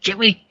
Jimmy.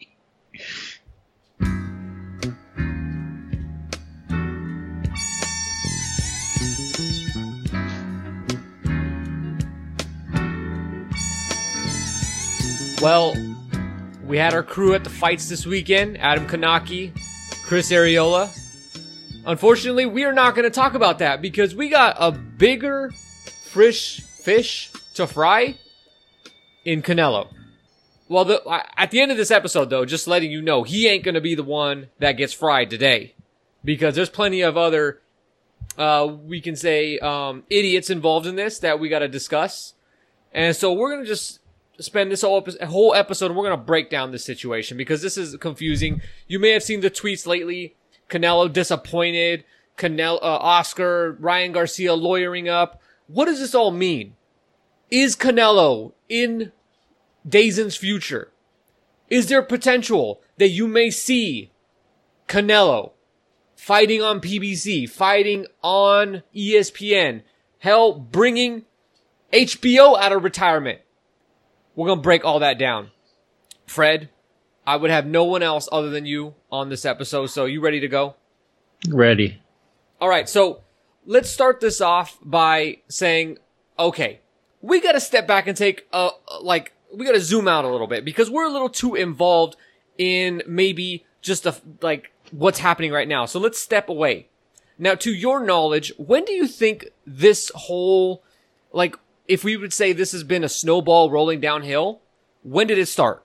Well, we had our crew at the fights this weekend. Adam Kanaki, Chris Ariola. Unfortunately, we are not going to talk about that because we got a bigger fish to fry in Canelo. Well, at the end of this episode, though, just letting you know, he ain't going to be the one that gets fried today because there's plenty of other, we can say, idiots involved in this that we got to discuss. And so we're going to just spend this whole episode and we're going to break down this situation because this is confusing. You may have seen the tweets lately. Canelo disappointed. Oscar, Ryan Garcia lawyering up. What does this all mean? Is Canelo in DAZN's future? Is there potential that you may see Canelo fighting on PBC, fighting on ESPN, hell, bringing HBO out of retirement? We're going to break all that down. Fred, I would have no one else other than you on this episode, so you ready to go? Ready. All right, so let's start this off by saying, okay, we got to step back and take we got to zoom out a little bit because we're a little too involved in maybe just what's happening right now. So let's step away. Now, to your knowledge, when do you think this whole, if we would say this has been a snowball rolling downhill, when did it start?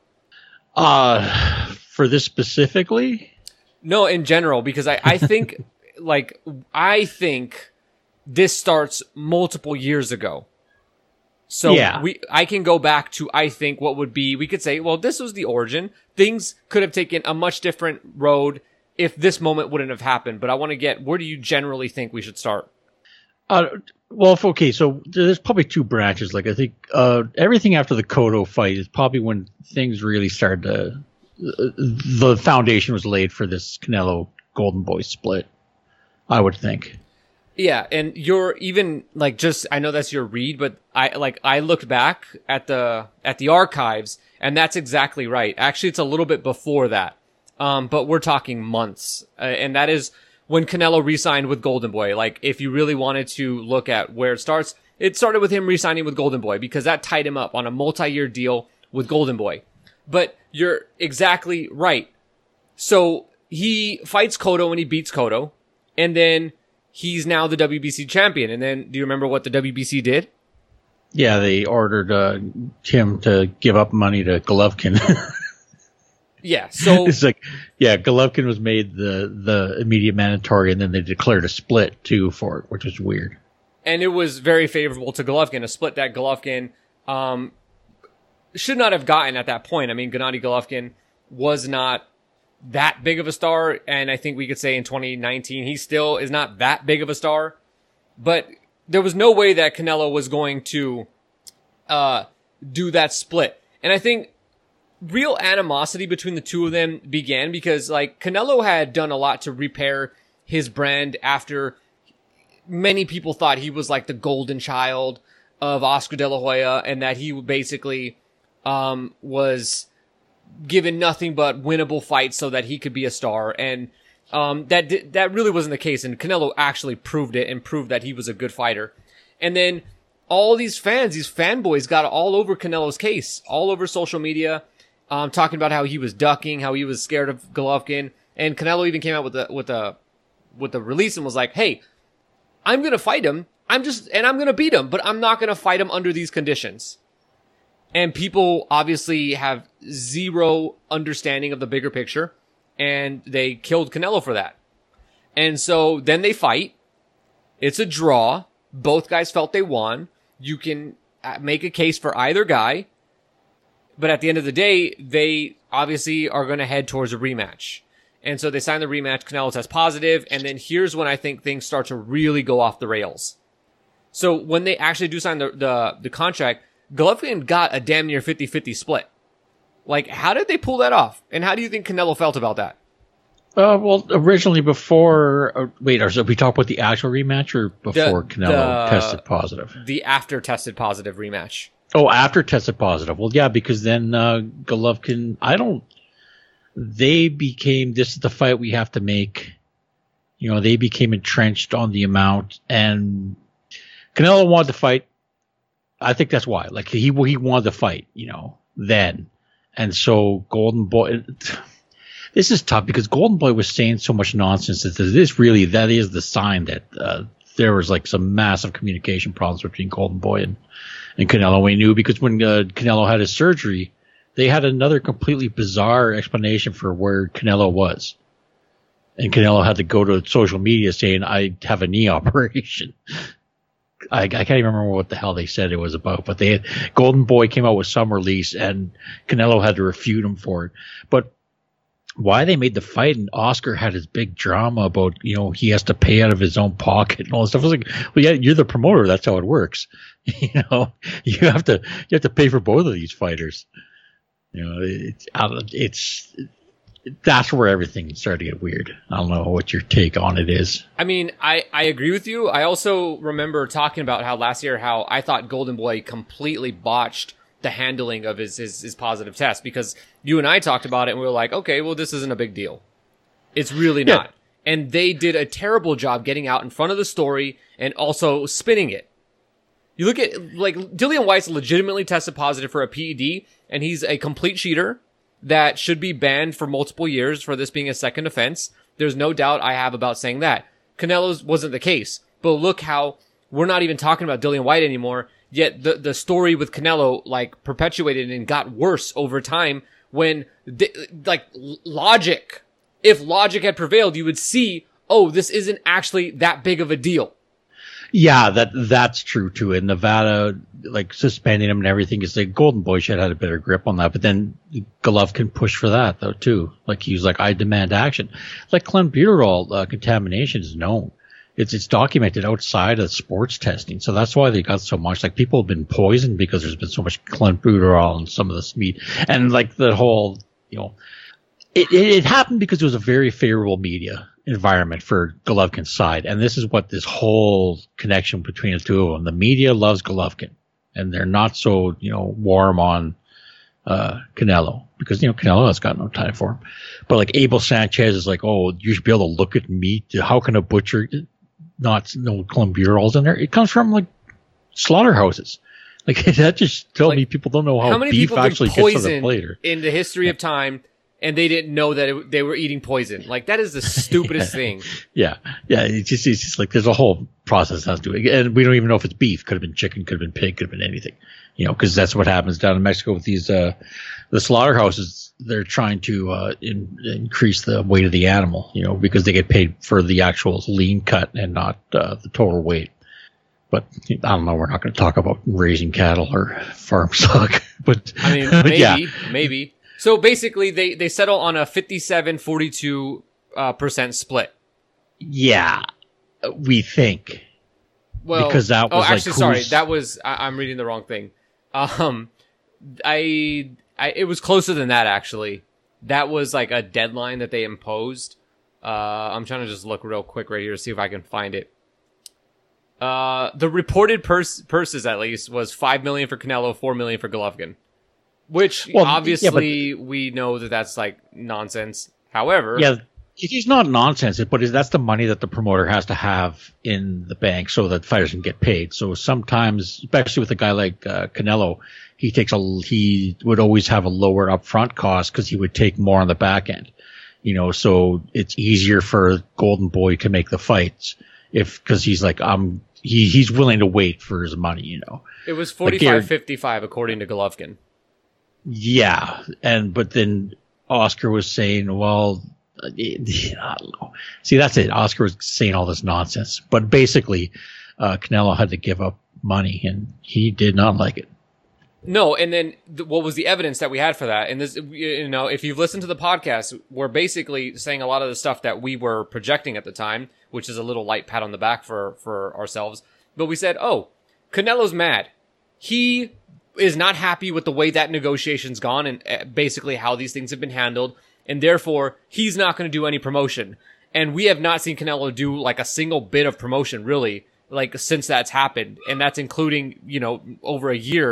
For this specifically? No, in general, because I think, I think this starts multiple years ago. So yeah. I can go back to, I think, what would be, we could say, well, this was the origin. Things could have taken a much different road if this moment wouldn't have happened. But I want to get, where do you generally think we should start? So there's probably two branches. I think everything after the Cotto fight is probably when things really started to, the foundation was laid for this Canelo Golden Boy split, I would think. Yeah, and you're even I know that's your read, but I looked back at the archives, and that's exactly right. Actually, it's a little bit before that, but we're talking months, and that is when Canelo re-signed with Golden Boy. If you really wanted to look at where it starts, it started with him re-signing with Golden Boy because that tied him up on a multi-year deal with Golden Boy. But you're exactly right. So he fights Cotto and he beats Cotto, and then he's now the WBC champion. And then, do you remember what the WBC did? Yeah, they ordered him to give up money to Golovkin. Yeah, so it's Golovkin was made the immediate mandatory, and then they declared a split too for it, which was weird. And it was very favorable to Golovkin, a split that Golovkin should not have gotten at that point. I mean, Gennady Golovkin was not that big of a star, and I think we could say in 2019 he still is not that big of a star, but there was no way that Canelo was going to do that split. And I think real animosity between the two of them began because Canelo had done a lot to repair his brand after many people thought he was the golden child of Oscar De La Hoya, and that he basically was given nothing but winnable fights so that he could be a star. And that really wasn't the case. And Canelo actually proved it and proved that he was a good fighter. And then all these fans, these fanboys got all over Canelo's case, all over social media, talking about how he was ducking, how he was scared of Golovkin. And Canelo even came out with a release and was like, hey, I'm going to fight him. I'm going to beat him, but I'm not going to fight him under these conditions. And people obviously have zero understanding of the bigger picture, and they killed Canelo for that. And so then they fight. It's a draw. Both guys felt they won. You can make a case for either guy, but at the end of the day, they obviously are going to head towards a rematch. And so they sign the rematch. Canelo tests positive, and then here's when I think things start to really go off the rails. So when they actually do sign the contract, Golovkin got a damn near 50-50 split. How did they pull that off? And how do you think Canelo felt about that? Well, originally before... so we talk about the actual rematch or before Canelo tested positive? The after tested positive rematch. Oh, after tested positive. Well, yeah, because then Golovkin, they became, this is the fight we have to make. You know, they became entrenched on the amount, and Canelo wanted to fight. I think that's why. Like, he wanted to fight, you know, then. And so Golden Boy, this is tough because Golden Boy was saying so much nonsense that that is the sign that there was like some massive communication problems between Golden Boy and Canelo. We knew because when Canelo had his surgery, they had another completely bizarre explanation for where Canelo was. And Canelo had to go to social media saying, I have a knee operation. I can't even remember what the hell they said it was about, but Golden Boy came out with some release and Canelo had to refute him for it. But why they made the fight, and Oscar had his big drama about, you know, he has to pay out of his own pocket and all this stuff. I was like, well, yeah, you're the promoter. That's how it works. You know, you have to pay for both of these fighters. You know, that's where everything started to get weird. I don't know what your take on it is. I mean, I agree with you. I also remember talking about how last year, how I thought Golden Boy completely botched the handling of his positive test, because you and I talked about it and we were like, okay, well, this isn't a big deal. It's really not. And they did a terrible job getting out in front of the story and also spinning it. You look at, like, Dillian Whyte's legitimately tested positive for a PED, and he's a complete cheater that should be banned for multiple years for this being a second offense. There's no doubt I have about saying that. Canelo's wasn't the case. But look how we're not even talking about Dillian Whyte anymore, yet the story with Canelo, like, perpetuated and got worse over time when, logic, if logic had prevailed, you would see, oh, this isn't actually that big of a deal. Yeah, that's true too. In Nevada, like, suspending him and everything, is like Golden Boy should have had a better grip on that. But then Golovkin pushed for that though too. Like, he was like, I demand action. Like, clenbuterol contamination is known. It's documented outside of sports testing. So that's why they got so much. Like, people have been poisoned because there's been so much clenbuterol in some of this meat. And like the whole, you know, it happened because it was a very favorable media environment for Golovkin's side. And this is what this whole connection between the two of them. The media loves Golovkin, and they're not so, you know, warm on Canelo, because, you know, Canelo has got no time for him. But like Abel Sanchez is like, oh, you should be able to look at meat. How can a butcher not know clenbuterols in there? It comes from like slaughterhouses. Like, that just tells me people don't know how many beef people actually gets on the plate. In the history of time, and they didn't know that they were eating poison. Like, that is the stupidest thing. Yeah. It's just like, there's a whole process that has to do it. And we don't even know if it's beef. Could have been chicken, could have been pig, could have been anything. You know, because that's what happens down in Mexico with these, the slaughterhouses. They're trying to increase the weight of the animal, you know, because they get paid for the actual lean cut and not the total weight. But I don't know. We're not going to talk about raising cattle or farm stock. But I mean, maybe. So basically, they settle on a 57-42% split. Yeah, we think. Well, because that was sorry, that was I'm reading the wrong thing. It was closer than that, actually. That was like a deadline that they imposed. I'm trying to just look real quick right here to see if I can find it. The reported purses, at least, was $5 million for Canelo, $4 million for Golovkin. Which, obviously, we know that that's like nonsense. However, yeah, it's not nonsense, but that's the money that the promoter has to have in the bank so that fighters can get paid. So sometimes, especially with a guy like Canelo, he would always have a lower upfront cost because he would take more on the back end. You know, so it's easier for Golden Boy to make the fights because he's like, he's willing to wait for his money. You know, it was 45-55 according to Golovkin. Yeah, but then Oscar was saying, well, I don't know. See, that's it. Oscar was saying all this nonsense. But basically, Canelo had to give up money, and he did not like it. No, and then what was the evidence that we had for that? And this, you know, if you've listened to the podcast, we're basically saying a lot of the stuff that we were projecting at the time, which is a little light pat on the back for ourselves. But we said, oh, Canelo's mad. He is not happy with the way that negotiation's gone and basically how these things have been handled. And therefore, he's not going to do any promotion. And we have not seen Canelo do like a single bit of promotion, really, like since that's happened. And that's including, you know, over a year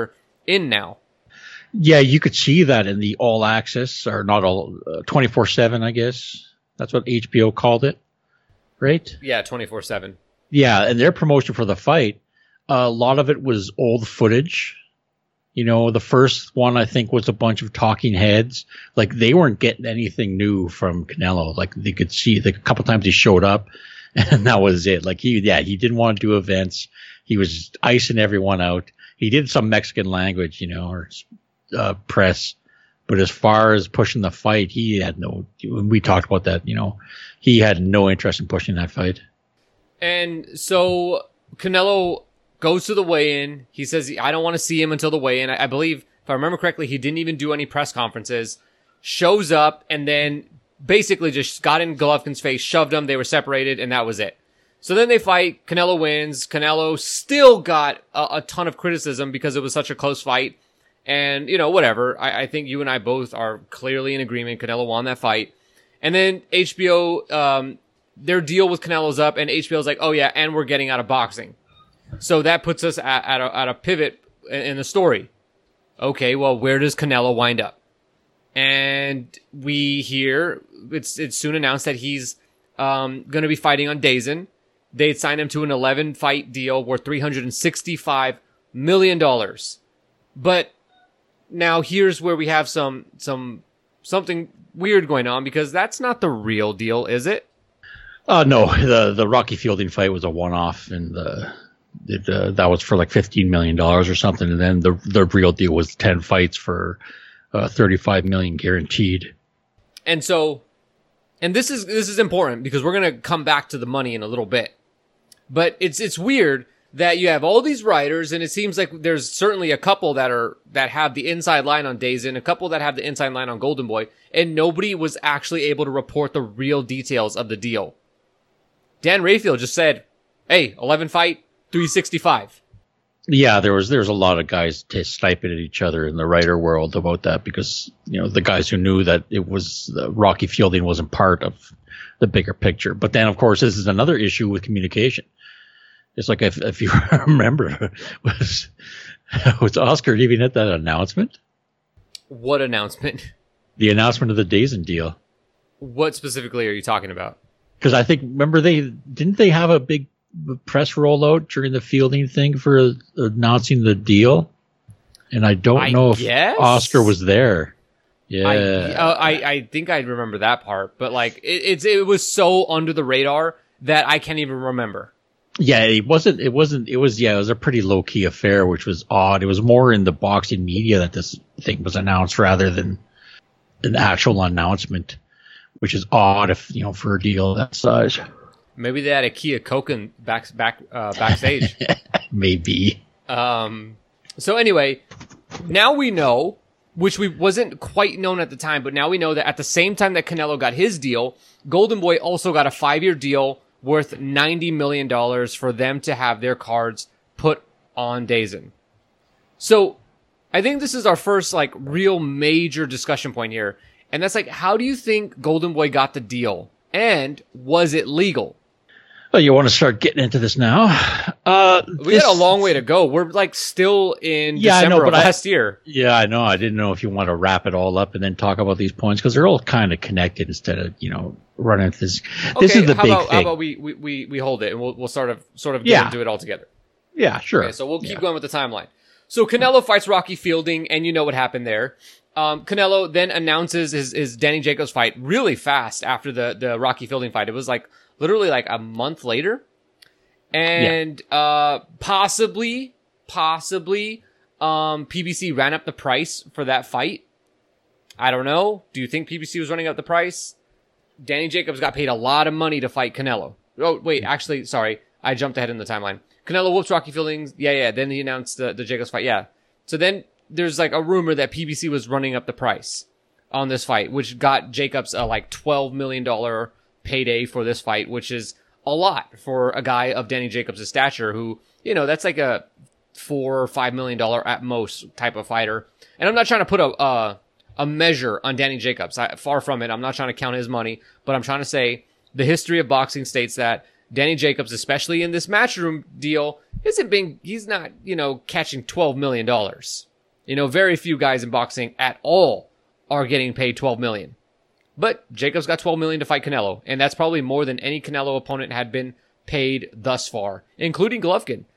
in now. Yeah, you could see that in the All Access, or not all, 24/7, I guess. That's what HBO called it, right? Yeah, 24/7. Yeah, and their promotion for the fight, a lot of it was old footage. The first one, I think, was a bunch of talking heads. Like, they weren't getting anything new from Canelo. Like, they could see, like, a couple times he showed up, and that was it. Like, he didn't want to do events. He was icing everyone out. He did some Mexican language, or press. But as far as pushing the fight, he had no, when we talked about that, he had no interest in pushing that fight. And so Canelo goes to the weigh-in. He says, I don't want to see him until the weigh-in. I believe, if I remember correctly, he didn't even do any press conferences. Shows up and then basically just got in Golovkin's face, shoved him. They were separated, and that was it. So then they fight. Canelo wins. Canelo still got a ton of criticism because it was such a close fight. And, whatever. I think you and I both are clearly in agreement. Canelo won that fight. And then HBO, their deal with Canelo's up, and HBO's like, oh yeah, and we're getting out of boxing. So that puts us at a pivot in the story. Okay, well, where does Canelo wind up? And we hear it's soon announced that he's going to be fighting on DAZN. They'd signed him to an 11-fight deal worth $365 million. But now here's where we have something weird going on, because that's not the real deal, is it? No, the Rocky Fielding fight was a one-off, and that was for like $15 million or something, and then the real deal was 10 fights for $35 million guaranteed. And this is important, because we're gonna come back to the money in a little bit. But it's weird that you have all these writers, and it seems like there's certainly a couple that have the inside line on DAZN, a couple that have the inside line on Golden Boy, and nobody was actually able to report the real details of the deal. Dan Rayfield just said, hey, 11 fight, 365. Yeah, there was a lot of guys sniping at each other in the writer world about that, because, the guys who knew that it was Rocky Fielding wasn't part of the bigger picture. But then, of course, this is another issue with communication. It's like, if you remember, was Oscar even at that announcement? What announcement? The announcement of the DAZN deal. What specifically are you talking about? Because I think, remember, didn't they have a big press rollout during the Fielding thing for announcing the deal? And I don't know if Oscar was there. Yeah, I think I remember that part, but like it was so under the radar that I can't even remember. Yeah, it was a pretty low key affair, which was odd. It was more in the boxing media that this thing was announced rather than an actual announcement, which is odd if, for a deal that size. Maybe they had a Kia Koken backstage. Maybe. So anyway, now we know, which wasn't quite known at the time, but now we know that at the same time that Canelo got his deal, Golden Boy also got a 5-year deal worth $90 million for them to have their cards put on DAZN. So I think this is our first real major discussion point here. And that's how do you think Golden Boy got the deal? And was it legal? Well, you want to start getting into this now? We got a long way to go. We're still in December of last year. Yeah, I know. I didn't know if you want to wrap it all up and then talk about these points, because they're all kind of connected instead of, running into this. Okay, this is the big thing. How about we hold it and we'll sort of get into it all together. Yeah, sure. Okay, so we'll keep going with the timeline. So Canelo fights Rocky Fielding, and you know what happened there. Canelo then announces his Danny Jacobs fight really fast after the Rocky Fielding fight. It was literally a month later. And, possibly, PBC ran up the price for that fight. I don't know. Do you think PBC was running up the price? Danny Jacobs got paid a lot of money to fight Canelo. Oh, wait, actually, sorry. I jumped ahead in the timeline. Canelo whoops Rocky Fielding. Yeah. Then he announced the Jacobs fight. Yeah. So then there's a rumor that PBC was running up the price on this fight, which got Jacobs a $12 million payday for this fight, which is a lot for a guy of Danny Jacobs' stature who, that's a $4 or $5 million at most type of fighter. And I'm not trying to put a measure on Danny Jacobs. Far from it. I'm not trying to count his money, but I'm trying to say the history of boxing states that Danny Jacobs, especially in this Matchroom deal, he's not, catching $12 million. Very few guys in boxing at all are getting paid $12 million. But Jacobs got $12 million to fight Canelo, and that's probably more than any Canelo opponent had been paid thus far, including Golovkin.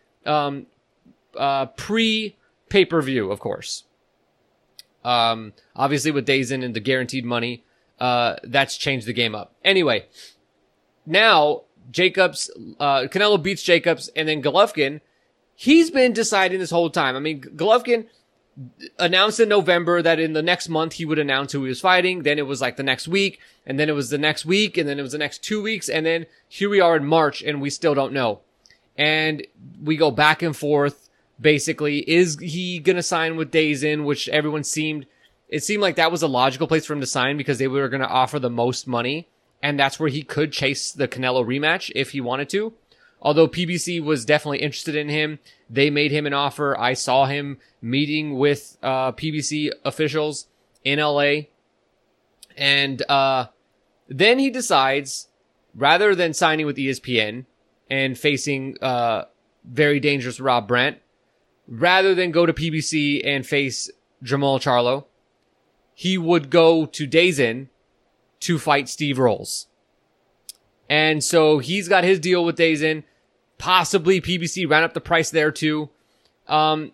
Pre-pay-per-view, of course. Obviously with DAZN and the guaranteed money, that's changed the game up. Anyway, now Canelo beats Jacobs, and then Golovkin, he's been deciding this whole time. I mean, Golovkin announced in November that in the next month he would announce who he was fighting. Then it was like the next week, and then it was the next week, and then it was the next 2 weeks, and then here we are in March, and we still don't know. And we go back and forth. Basically, is he gonna sign with DAZN, which it seemed like that was a logical place for him to sign because they were gonna offer the most money, and that's where he could chase the Canelo rematch if he wanted to. Although PBC was definitely interested in him. They made him an offer. I saw him meeting with PBC officials in LA. And then he decides, rather than signing with ESPN and facing very dangerous Rob Brandt, rather than go to PBC and face Jermall Charlo, he would go to DAZN to fight Steve Rolls. And so he's got his deal with DAZN. Possibly PBC ran up the price there too. There's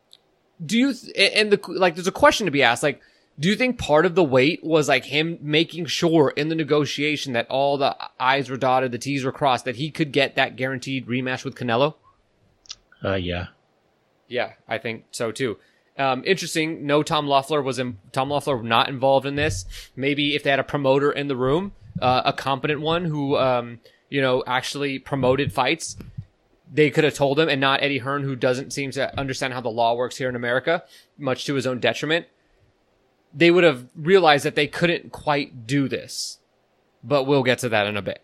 a question to be asked. Like, do you think part of the wait was like him making sure in the negotiation that all the I's were dotted, the T's were crossed, that he could get that guaranteed rematch with Canelo? Yeah. Yeah, I think so too. Interesting. No, Tom Loeffler not involved in this. Maybe if they had a promoter in the room, a competent one who, actually promoted fights, they could have told him, and not Eddie Hearn, who doesn't seem to understand how the law works here in America, much to his own detriment. They would have realized that they couldn't quite do this, but we'll get to that in a bit.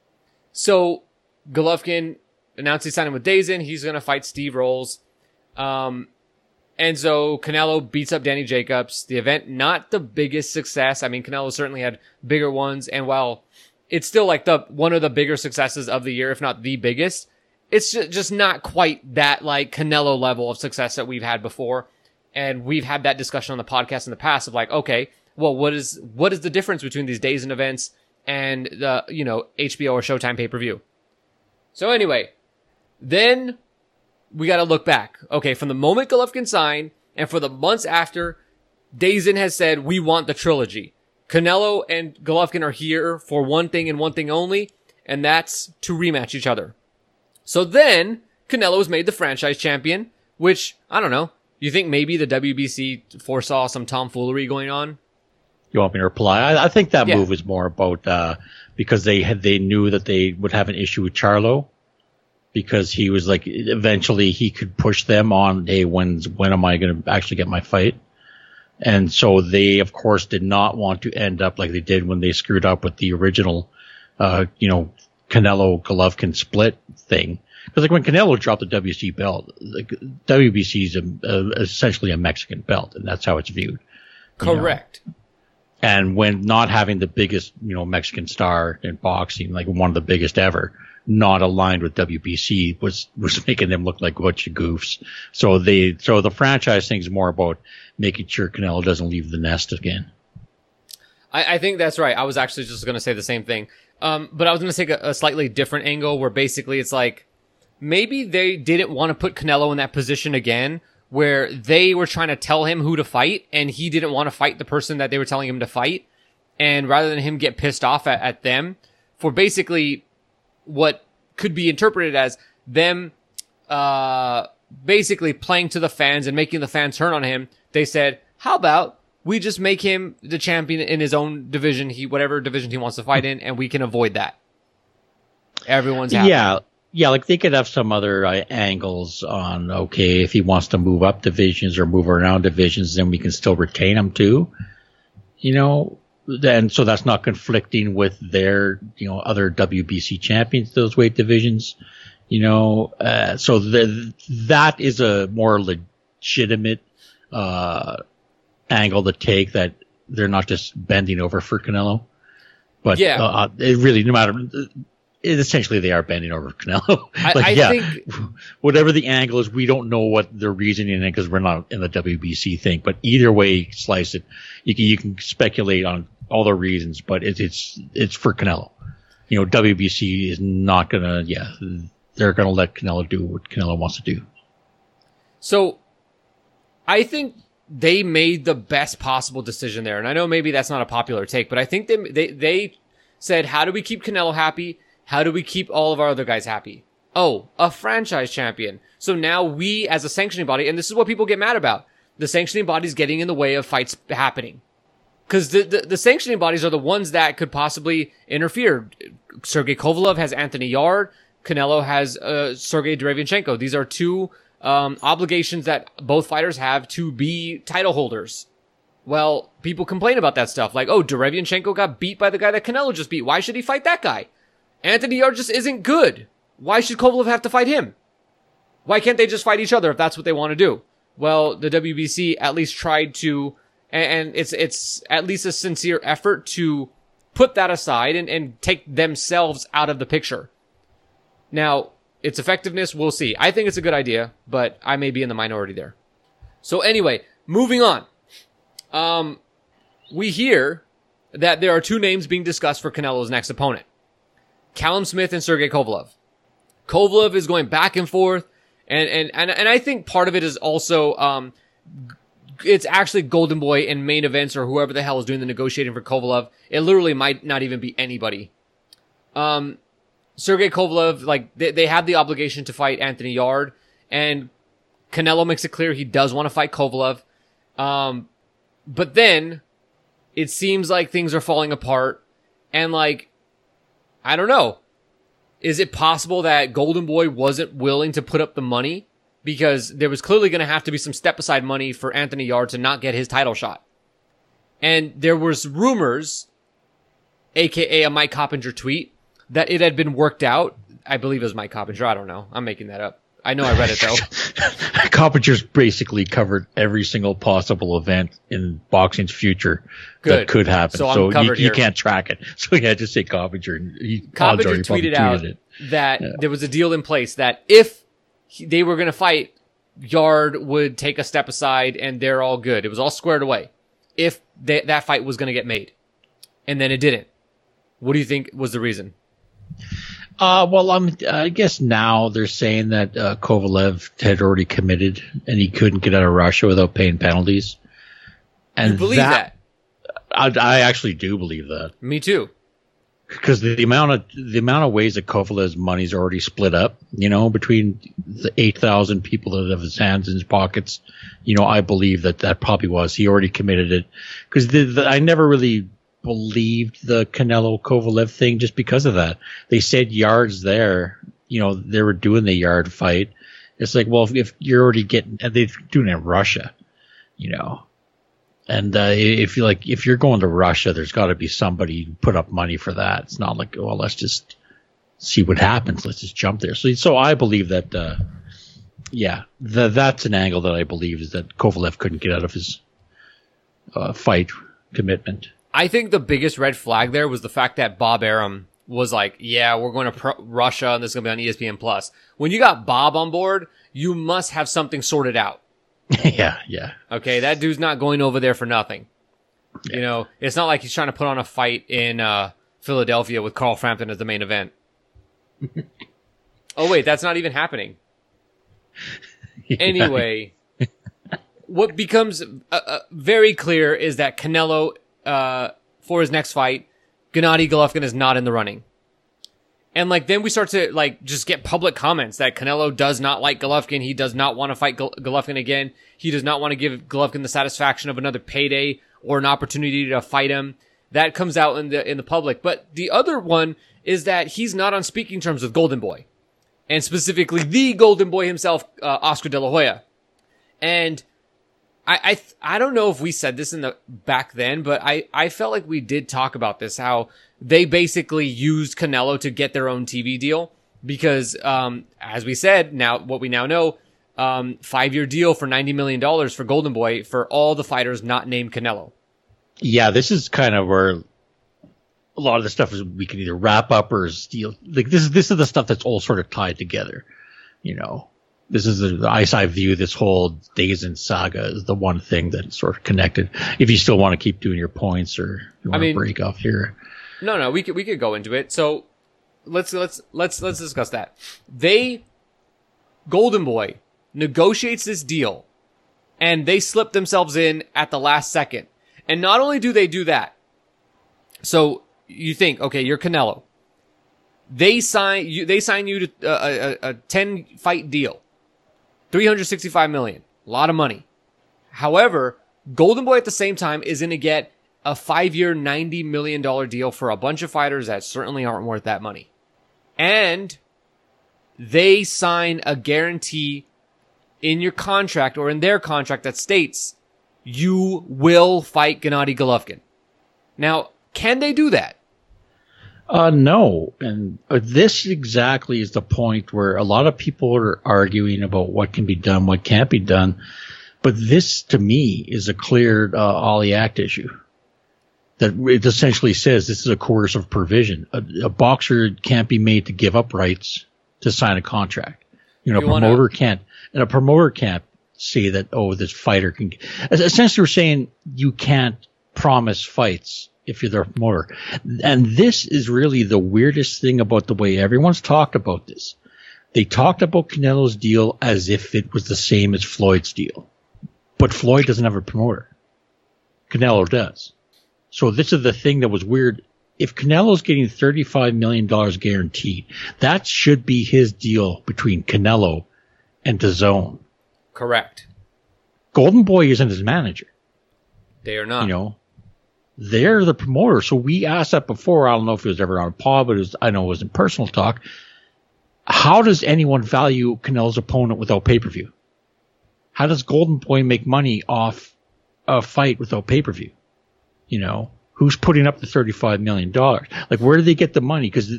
So Golovkin announced he's signing with DAZN. He's going to fight Steve Rolls. And so Canelo beats up Danny Jacobs. The event, not the biggest success. I mean, Canelo certainly had bigger ones. And while it's still like one of the bigger successes of the year, if not the biggest, it's just not quite that like Canelo level of success that we've had before. And we've had that discussion on the podcast in the past of like, okay, well, what is the difference between these DAZN events and the, HBO or Showtime pay-per-view? So anyway, then we got to look back. Okay, from the moment Golovkin signed and for the months after, DAZN has said, we want the trilogy. Canelo and Golovkin are here for one thing and one thing only, and that's to rematch each other. So then, Canelo was made the franchise champion, which, I don't know, you think maybe the WBC foresaw some tomfoolery going on? You want me to reply? I think that move was more about because they knew that they would have an issue with Charlo, because he was like, eventually he could push them on, hey, when am I going to actually get my fight? And so they, of course, did not want to end up like they did when they screwed up with the original, Canelo Golovkin split thing. Because like when Canelo dropped the WBC belt, like WBC is essentially a Mexican belt, and that's how it's viewed. Correct. And when not having the biggest, Mexican star in boxing, like one of the biggest ever, not aligned with WBC was making them look like a bunch of goofs. So the franchise thing is more about making sure Canelo doesn't leave the nest again. I think that's right. I was actually just going to say the same thing. But I was going to take a slightly different angle where basically it's like, maybe they didn't want to put Canelo in that position again, where they were trying to tell him who to fight, and he didn't want to fight the person that they were telling him to fight. And rather than him get pissed off at them for basically what could be interpreted as them basically playing to the fans and making the fans turn on him, they said, how about we just make him the champion in his own division, whatever division he wants to fight in, and we can avoid that. Everyone's happy. Yeah, like they could have some other angles on, okay, if he wants to move up divisions or move around divisions, then we can still retain him too. Then so that's not conflicting with their, other WBC champions, those weight divisions. So that is a more legitimate angle to take, that they're not just bending over for Canelo. But it really, no matter, essentially they are bending over Canelo. I think whatever the angle is, we don't know what their reasoning is because we're not in the WBC thing. But either way you slice it, you can speculate on all the reasons, but it's for Canelo. WBC is not gonna. Yeah, they're gonna let Canelo do what Canelo wants to do. So, I think they made the best possible decision there, and I know maybe that's not a popular take, but I think they said, how do we keep Canelo happy? How do we keep all of our other guys happy? Oh, a franchise champion. So now we, as a sanctioning body, and this is what people get mad about, the sanctioning body's getting in the way of fights happening. Because the sanctioning bodies are the ones that could possibly interfere. Sergey Kovalev has Anthony Yarde. Canelo has Sergey Derevyanchenko. These are two obligations that both fighters have to be title holders. Well, people complain about that stuff. Like, oh, Derevyanchenko got beat by the guy that Canelo just beat. Why should he fight that guy? Anthony Yarde just isn't good. Why should Kovalev have to fight him? Why can't they just fight each other if that's what they want to do? Well, the WBC at least tried to, and it's at least a sincere effort to put that aside and take themselves out of the picture. Now, its effectiveness, we'll see. I think it's a good idea, but I may be in the minority there. So anyway, moving on. We hear that there are two names being discussed for Canelo's next opponent. Callum Smith and Sergey Kovalev. Kovalev is going back and forth, and I think part of it is also, it's actually Golden Boy and main events or whoever the hell is doing the negotiating for Kovalev. It literally might not even be anybody. Sergey Kovalev, like, they have the obligation to fight Anthony Yarde, and Canelo makes it clear he does want to fight Kovalev. But then it seems like things are falling apart, and like, I don't know. Is it possible that Golden Boy wasn't willing to put up the money? Because there was clearly going to have to be some step aside money for Anthony Yarde to not get his title shot. And there was rumors, aka a Mike Coppinger tweet, that it had been worked out. I believe it was Mike Coppinger. I don't know. I'm making that up. I know I read it though. Coppinger's basically covered every single possible event in boxing's future that could happen. So you can't track it. So yeah, just say Coppinger. Coppinger tweeted out that there was a deal in place that if they were going to fight, Yarde would take a step aside and they're all good. It was all squared away if that fight was going to get made. And then it didn't. What do you think was the reason? Well, I guess now they're saying that Kovalev had already committed and he couldn't get out of Russia without paying penalties. And you believe that? I actually do believe that. Me too. Because the amount of ways that Kovalev's money's already split up, between the 8,000 people that have his hands in his pockets, I believe that probably was. He already committed it. Because I never really believed the Canelo Kovalev thing just because of that. They said Yarde's there, they were doing the Yarde fight. It's like, well, if you're already and they're doing it in Russia, and if you're going to Russia, there's got to be somebody who put up money for that. It's not like, well, let's just see what happens. Let's just jump there. So I believe that, that's an angle that I believe is that Kovalev couldn't get out of his fight commitment. I think the biggest red flag there was the fact that Bob Arum was like, yeah, we're going to Russia and this is going to be on ESPN Plus. When you got Bob on board, you must have something sorted out. Yeah. Okay, that dude's not going over there for nothing. Yeah. It's not like he's trying to put on a fight in Philadelphia with Carl Frampton as the main event. Oh, wait, that's not even happening. Yeah. Anyway, what becomes very clear is that Canelo, for his next fight, Gennady Golovkin is not in the running. And then we start to just get public comments that Canelo does not like Golovkin. He does not want to fight Golovkin again. He does not want to give Golovkin the satisfaction of another payday or an opportunity to fight him. That comes out in the public. But the other one is that he's not on speaking terms with Golden Boy, and specifically the Golden Boy himself, Oscar De La Hoya. And I don't know if we said this back then, but I felt like we did talk about this, how they basically used Canelo to get their own TV deal because, as we said, what we now know, 5-year deal for $90 million for Golden Boy for all the fighters not named Canelo. Yeah, this is kind of where a lot of the stuff is we can either wrap up or steal. Like this is the stuff that's all sort of tied together. You know, this is the ice I view this whole Dazen saga as the one thing that's sort of connected. If you still want to keep doing your points or you want to break off here. No, we could go into it. So let's discuss that. Golden Boy negotiates this deal and they slip themselves in at the last second. And not only do they do that, so you think, okay, you're Canelo. They sign you to a 10 fight deal. $365 million. A lot of money. However, Golden Boy at the same time is going to get a 5-year, $90 million deal for a bunch of fighters that certainly aren't worth that money. And they sign a guarantee in your contract or in their contract that states you will fight Gennady Golovkin. Now, can they do that? No. And this exactly is the point where a lot of people are arguing about what can be done, what can't be done. But this, to me, is a clear Ollie Act issue. That it essentially says this is a coercive provision. A boxer can't be made to give up rights to sign a contract. You know, a promoter can't say that, oh, this fighter can. Essentially, we're saying you can't promise fights if you're the promoter. And this is really the weirdest thing about the way everyone's talked about this. They talked about Canelo's deal as if it was the same as Floyd's deal. But Floyd doesn't have a promoter. Canelo does. So this is the thing that was weird. If Canelo's getting $35 million guaranteed, that should be his deal between Canelo and DAZN. Correct. Golden Boy isn't his manager. They are not. You know, they're the promoter. So we asked that before. I don't know if it was ever on a pod, but I know it was in personal talk. How does anyone value Canelo's opponent without pay-per-view? How does Golden Boy make money off a fight without pay-per-view? You know, who's putting up the $35 million? Like, where do they get the money? Because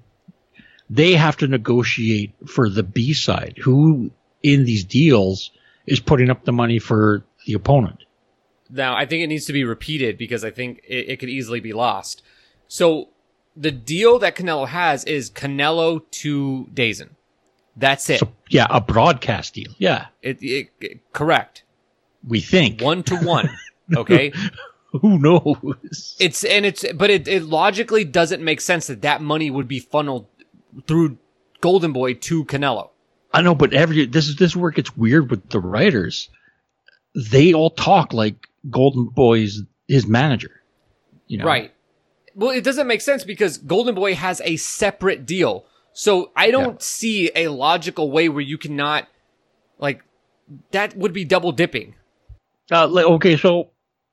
they have to negotiate for the B side. Who in these deals is putting up the money for the opponent? Now, I think it needs to be repeated because I think it could easily be lost. So the deal that Canelo has is Canelo to DAZN. That's it. So, yeah, a broadcast deal. Yeah. Correct. We think. 1-to-1. Okay. Who knows? But it logically doesn't make sense that money would be funneled through Golden Boy to Canelo. I know, but this is where it gets weird with the writers. They all talk like Golden Boy's his manager. You know? Right. Well, it doesn't make sense because Golden Boy has a separate deal. So I don't see a logical way where you cannot, like, that would be double dipping. Okay, so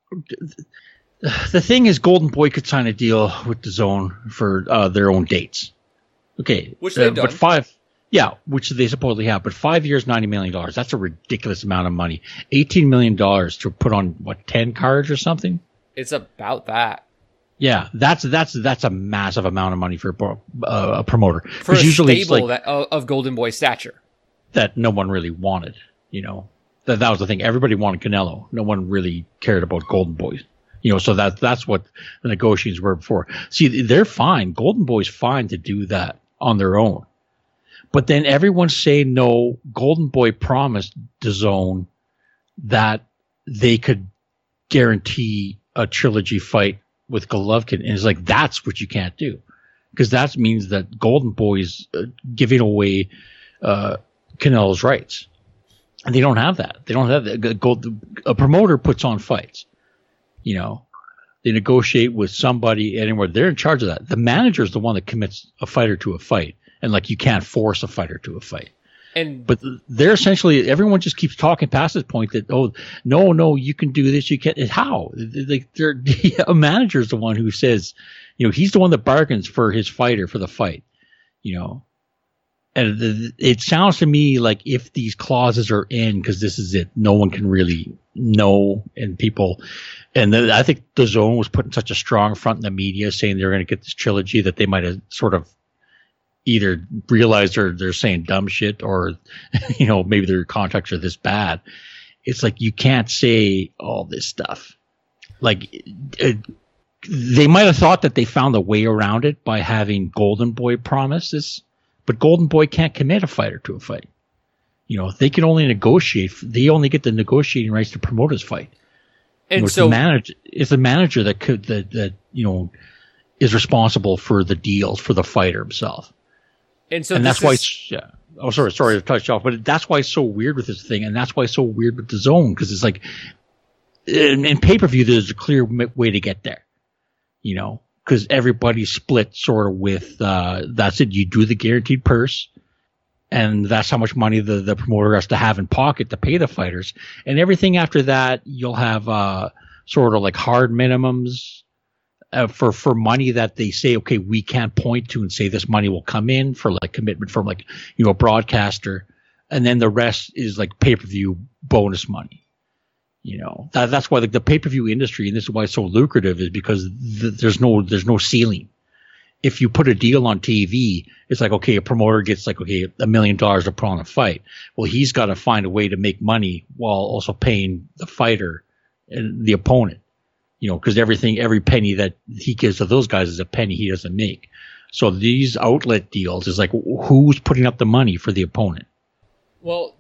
the thing is, Golden Boy could sign a deal with DAZN for their own dates. Okay, which they've done. Which they supposedly have. But 5 years, $90 million. That's a ridiculous amount of money. $18 million to put on 10 cards or something. It's about that. Yeah, that's a massive amount of money for a promoter. For a usually stable of Golden Boy stature that no one really wanted. You know, that was the thing. Everybody wanted Canelo. No one really cared about Golden Boy. You know, so that's what the negotiations were before. See, they're fine. Golden Boy's fine to do that on their own. But then everyone's saying no. Golden Boy promised DAZN that they could guarantee a trilogy fight with Golovkin, and it's like that's what you can't do, because that means that Golden Boy's giving away Canelo's rights, and they don't have that. They don't have that. A promoter puts on fights. You know, they negotiate with somebody anywhere. They're in charge of that. The manager is the one that commits a fighter to a fight. And like, you can't force a fighter to a fight. But they're essentially, everyone just keeps talking past this point that, oh, no, you can do this. You can't. How? Like, a manager is the one who says, you know, he's the one that bargains for his fighter for the fight, you know. And it sounds to me like if these clauses are in, because this is it, no one can really know. And I think DAZN was putting such a strong front in the media saying they're going to get this trilogy that they might have sort of either realized they're saying dumb shit, or, you know, maybe their contracts are this bad. It's like, you can't say all this stuff. Like, they might have thought that they found a way around it by having Golden Boy promises, but Golden Boy can't commit a fighter to a fight. They can only negotiate. They only get the negotiating rights to promote his fight. And it's the manager that is responsible for the deals for the fighter himself. And that's why. Oh, sorry to touch off, but that's why it's so weird with this thing, and that's why it's so weird with the zone, because it's like in pay-per-view, there's a clear way to get there, because everybody's split sort of with that's it. You do the guaranteed purse, and that's how much money the promoter has to have in pocket to pay the fighters, and everything after that, you'll have sort of like hard minimums for money that they say, okay, we can't point to and say this money will come in for like commitment from like a broadcaster, and then the rest is like pay-per-view bonus money. That's why the pay-per-view industry, and this is why it's so lucrative, is because there's no ceiling. If you put a deal on TV, it's like, okay, a promoter gets like, okay, $1 million to put on a fight. Well, he's got to find a way to make money while also paying the fighter and the opponent, because every penny that he gives to those guys is a penny he doesn't make. So these outlet deals is like, who's putting up the money for the opponent? Well,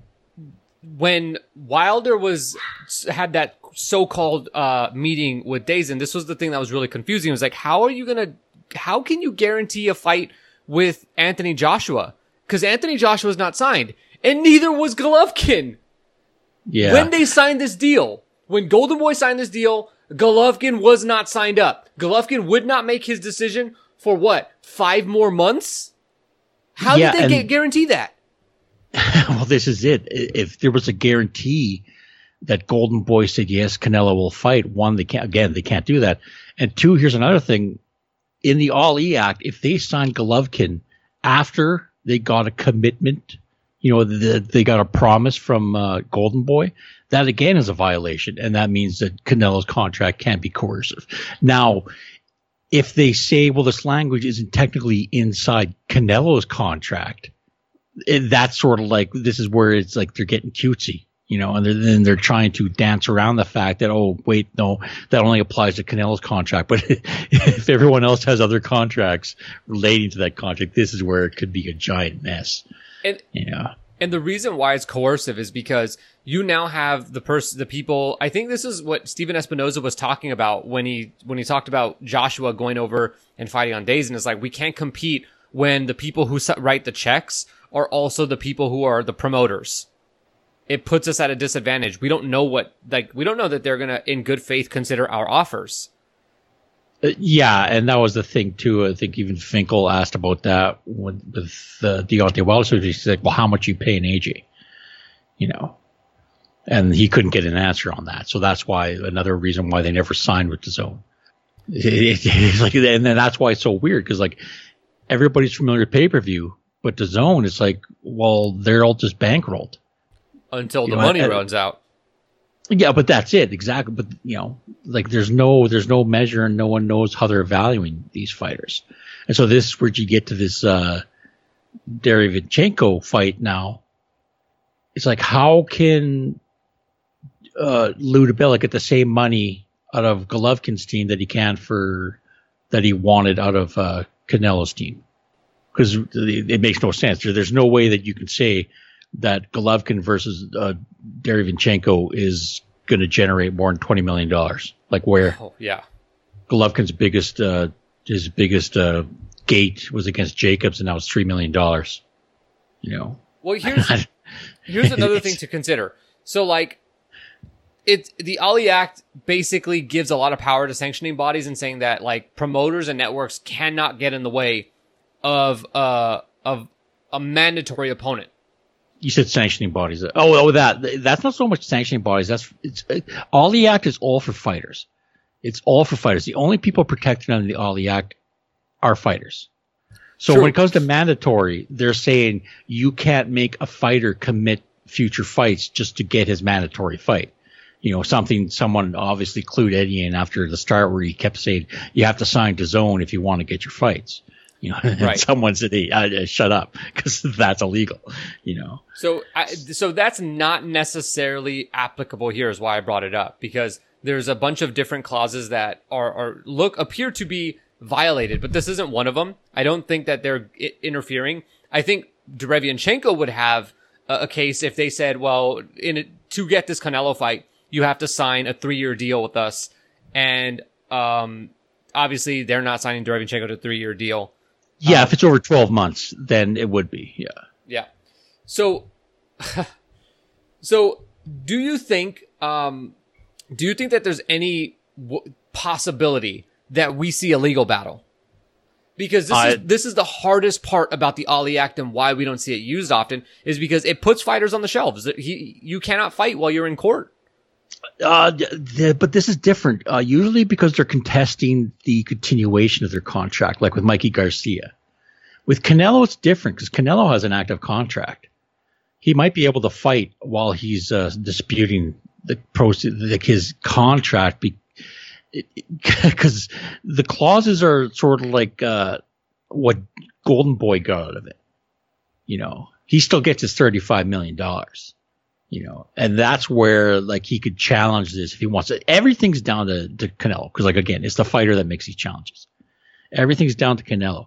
when Wilder had that so-called meeting with DAZN, this was the thing that was really confusing. It was like, how can you guarantee a fight with Anthony Joshua? Because Anthony Joshua is not signed, and neither was Golovkin. Yeah. When they signed this deal, when Golden Boy signed this deal, Golovkin was not signed up. Golovkin would not make his decision for what, 5 more months? How did they guarantee that? Well, this is it. If there was a guarantee that Golden Boy said, yes, Canelo will fight, one, they can't do that. And two, here's another thing. In the Ali Act, if they signed Golovkin after they got a commitment, they got a promise from Golden Boy, that again is a violation. And that means that Canelo's contract can't be coercive. Now, if they say, well, this language isn't technically inside Canelo's contract, that's sort of like, this is where it's like they're getting cutesy, and then they're trying to dance around the fact that, oh, wait, no, that only applies to Canelo's contract. But if everyone else has other contracts relating to that contract, this is where it could be a giant mess. And the reason why it's coercive is because you now have the people. I think this is what Steven Espinoza was talking about when he talked about Joshua going over and fighting on DAZN. It's like, we can't compete when the people who write the checks are also the people who are the promoters. It puts us at a disadvantage. We don't know we don't know that they're going to, in good faith, consider our offers. Yeah, and that was the thing too. I think even Finkel asked about that with Deontay Wilder. So he's like, well, how much you pay an AJ? And he couldn't get an answer on that. So that's why another reason why they never signed with DAZN. It's like, and then that's why it's so weird, because like everybody's familiar with pay-per-view, but DAZN, it's like, well, they're all just bankrolled until the money runs out. Yeah, but that's it, exactly. But like there's no measure, and no one knows how they're valuing these fighters. And so this is where you get to this Derevyanchenko fight now. It's like, how can Lou DiBella get the same money out of Golovkin's team that he wanted out of Canelo's team? Because it makes no sense. There's no way that you can say that Golovkin versus Derevyanchenko is going to generate more than $20 million. Like where? Oh, yeah. Golovkin's biggest gate was against Jacobs, and now it's $3 million. Well, here's another thing to consider. So like, the Ali Act basically gives a lot of power to sanctioning bodies and saying that like promoters and networks cannot get in the way of a mandatory opponent. You said sanctioning bodies. That's not so much sanctioning bodies. All the Act is all for fighters. It's all for fighters. The only people protected under the Ali Act are fighters. So True. When it comes to mandatory, they're saying you can't make a fighter commit future fights just to get his mandatory fight. Someone obviously clued Eddie in after the start, where he kept saying you have to sign DAZN if you want to get your fights. Right. Someone said, hey, shut up, because that's illegal, So that's not necessarily applicable here, is why I brought it up, because there's a bunch of different clauses that appear to be violated, but this isn't one of them. I don't think that they're interfering. I think Derevianchenko would have a case if they said, well, to get this Canelo fight, you have to sign a 3-year deal with us. And, obviously they're not signing Derevianchenko to a 3-year deal. Yeah. If it's over 12 months, then it would be. Yeah. Yeah. So do you think that there's any possibility that we see a legal battle? Because this is the hardest part about the Ali Act and why we don't see it used often is because it puts fighters on the shelves. You cannot fight while you're in court. But this is different. Usually because they're contesting the continuation of their contract, like with Mikey Garcia. With Canelo, it's different because Canelo has an active contract. He might be able to fight while he's disputing his contract because the clauses are sort of like what Golden Boy got out of it. He still gets his $35 million. And that's where like he could challenge this if he wants to. Everything's down to Canelo because, like, again, it's the fighter that makes these challenges. Everything's down to Canelo.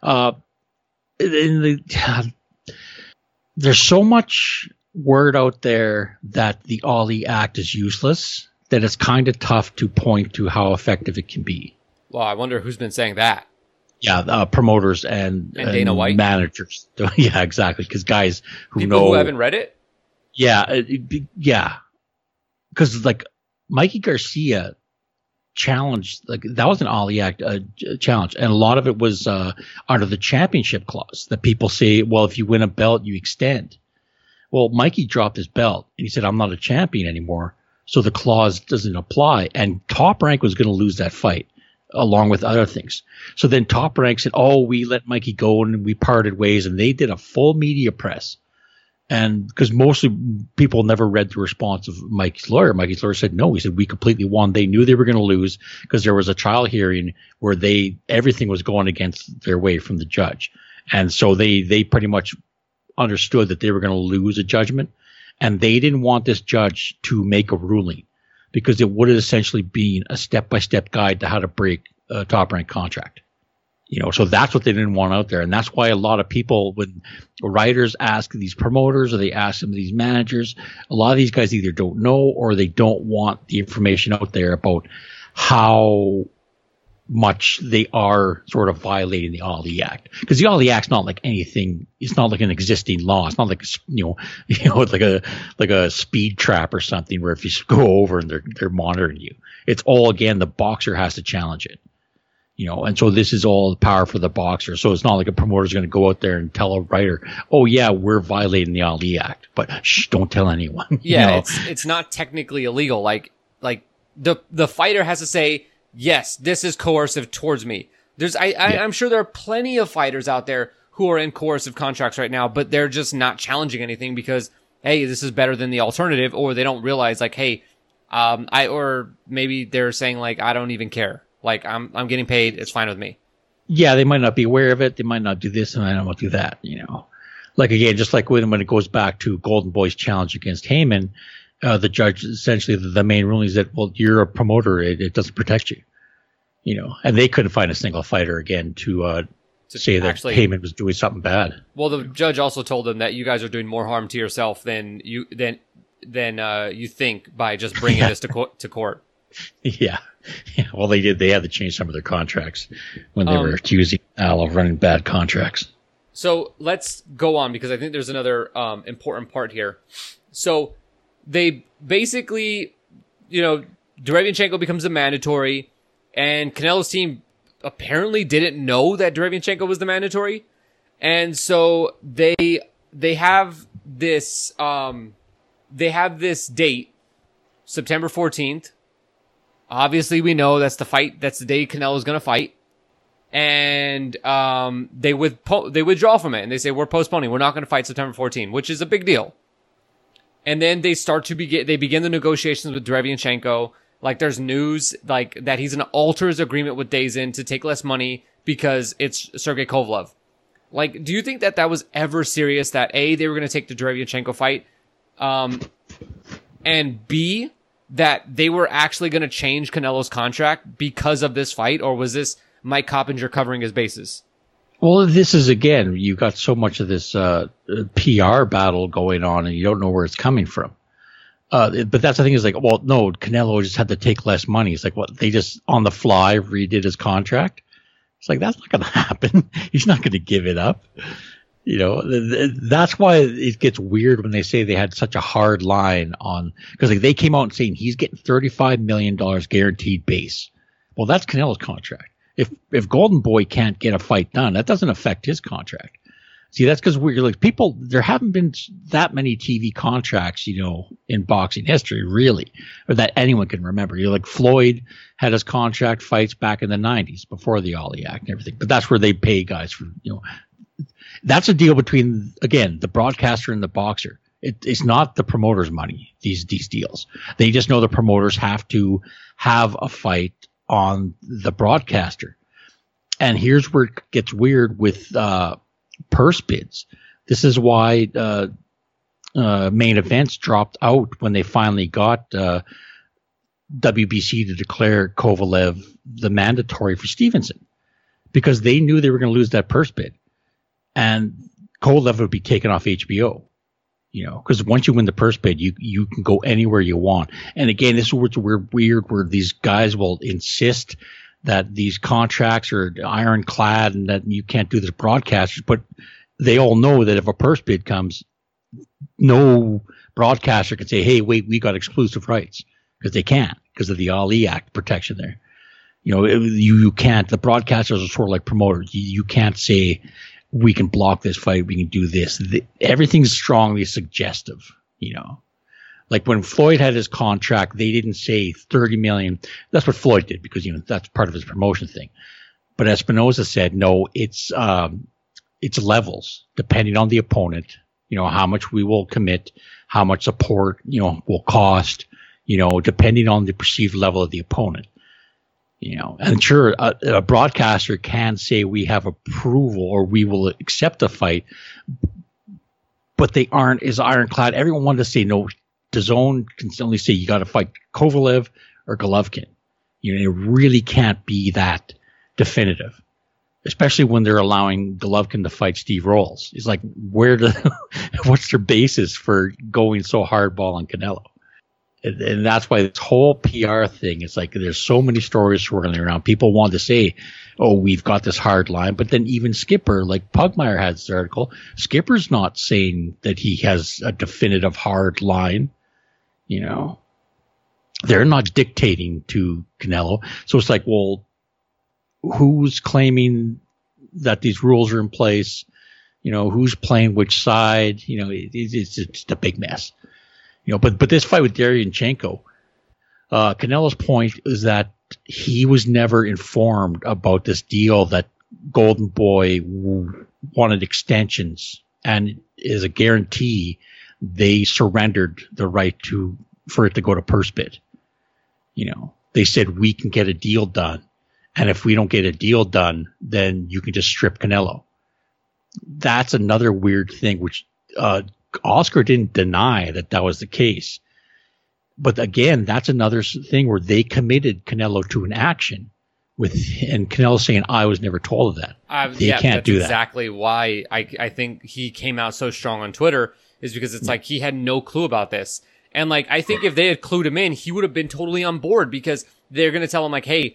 There's so much word out there that the Ali Act is useless that it's kind of tough to point to how effective it can be. Well, I wonder who's been saying that. Yeah, promoters and Dana White managers. Yeah, exactly. Because guys who people know who haven't read it. Yeah, yeah. Because like Mikey Garcia challenged, like that was an Ali Act challenge, and a lot of it was under the championship clause that people say, well, if you win a belt, you extend. Well, Mikey dropped his belt and he said, I'm not a champion anymore, so the clause doesn't apply. And Top Rank was going to lose that fight along with other things. So then Top Rank said, oh, we let Mikey go and we parted ways, and they did a full media press. And because mostly people never read the response of Mikey's lawyer. Mikey's lawyer said, no, he said, we completely won. They knew they were going to lose because there was a trial hearing where everything was going against their way from the judge. And so they pretty much understood that they were going to lose a judgment, and they didn't want this judge to make a ruling because it would have essentially been a step-by-step guide to how to break a Top Rank contract. So that's what they didn't want out there. And that's why a lot of people, when writers ask these promoters or they ask some of these managers, a lot of these guys either don't know or they don't want the information out there about how much they are sort of violating the Ali Act. Because the Ali Act's not like anything. It's not like an existing law. It's not like, like a speed trap or something where if you go over and they're monitoring you. It's all, again, the boxer has to challenge it. And so this is all the power for the boxer. So it's not like a promoter's going to go out there and tell a writer, oh yeah, we're violating the Ali Act, but shh, don't tell anyone. Yeah, it's not technically illegal. Like the fighter has to say, yes, this is coercive towards me. I'm sure there are plenty of fighters out there who are in coercive contracts right now, but they're just not challenging anything because, hey, this is better than the alternative, or they don't realize like, hey, or maybe they're saying like, I don't even care. Like, I'm getting paid. It's fine with me. Yeah, they might not be aware of it. They might not do this and I don't want to do that, Like, again, just like when it goes back to Golden Boy's challenge against Heyman, the judge, essentially, the main ruling is that, well, you're a promoter. It doesn't protect you. And they couldn't find a single fighter, again, to say that Heyman was doing something bad. Well, the judge also told them that you guys are doing more harm to yourself than you think by just bringing this to court. Yeah. Well, they did. They had to change some of their contracts when they were accusing Al of running bad contracts. So let's go on because I think there's another important part here. So they basically, Derevianchenko becomes a mandatory, and Canelo's team apparently didn't know that Derevianchenko was the mandatory, and so they have this date, September 14th. Obviously, we know that's the fight. That's the day Canelo's going to fight. And they withdraw from it. And they say, we're postponing. We're not going to fight September 14th, which is a big deal. And then they begin the negotiations with Derevianchenko. Like, there's news, like, that he's going to alter his agreement with DAZN to take less money because it's Sergey Kovalev. Like, do you think that was ever serious that A, they were going to take the Derevianchenko fight? And B, that they were actually going to change Canelo's contract because of this fight, or was this Mike Coppinger covering his bases? Well, this is, again, you got so much of this PR battle going on, and you don't know where it's coming from. But that's the thing is like, well, no, Canelo just had to take less money. It's like, what, they just on the fly redid his contract? It's like, that's not going to happen. He's not going to give it up. You know, that's why it gets weird when they say they had such a hard line on, because like they came out and saying he's getting $35 million guaranteed base. Well, that's Canelo's contract. If Golden Boy can't get a fight done, that doesn't affect his contract. See, that's because we're like people. There haven't been that many TV contracts, you know, in boxing history, really, or that anyone can remember. You know, like Floyd had his contract fights back in the '90s before the Ali Act and everything. But that's where they pay guys for, you know, that's a deal between, again, the broadcaster and the boxer. It's not the promoter's money. These deals, they just know the promoters have to have a fight on the broadcaster. And here's where it gets weird with purse bids. This is why main events dropped out when they finally got WBC to declare Kovalev the mandatory for Stevenson, because they knew they were going to lose that purse bid, and Kovalev would be taken off HBO. You know, because once you win the purse bid, you can go anywhere you want. And again, this is where it's weird where these guys will insist that these contracts are ironclad and that you can't do this broadcasters, but they all know that if a purse bid comes, no broadcaster can say, hey, wait, we got exclusive rights, because they can't, because of the Ali Act protection there. You know, you can't, the broadcasters are sort of like promoters. You can't say, we can block this fight, we can do this. Everything's strongly suggestive, you know. Like when Floyd had his contract, they didn't say 30 million. That's what Floyd did, because, you know, that's part of his promotion thing. But Espinoza said, no, it's levels depending on the opponent, you know, how much we will commit, how much support, you know, will cost, you know, depending on the perceived level of the opponent. You know, and sure, a broadcaster can say we have approval or we will accept a fight, but they aren't as ironclad. Everyone wanted to say no. DAZN can only say you got to fight Kovalev or Golovkin. You know, it really can't be that definitive, especially when they're allowing Golovkin to fight Steve Rolls. It's like, what's their basis for going so hardball on Canelo? And that's why this whole PR thing, it's like there's so many stories swirling around. People want to say, oh, we've got this hard line. But then even Skipper, like Pugmire has this article, Skipper's not saying that he has a definitive hard line. You know, they're not dictating to Canelo. So it's like, well, who's claiming that these rules are in place? You know, who's playing which side? You know, it's a big mess. You know, but this fight with Derevyanchenko, Canelo's point is that he was never informed about this deal that Golden Boy wanted extensions, and as a guarantee, they surrendered the right for it to go to purse bid. You know, they said we can get a deal done, and if we don't get a deal done, then you can just strip Canelo. That's another weird thing, which Oscar didn't deny that was the case. But again, that's another thing where they committed Canelo to an action and Canelo saying, I was never told of that. They can't do that. Exactly why I think he came out so strong on Twitter, is because it's like he had no clue about this. And like, I think if they had clued him in, he would have been totally on board, because they're going to tell him like, hey,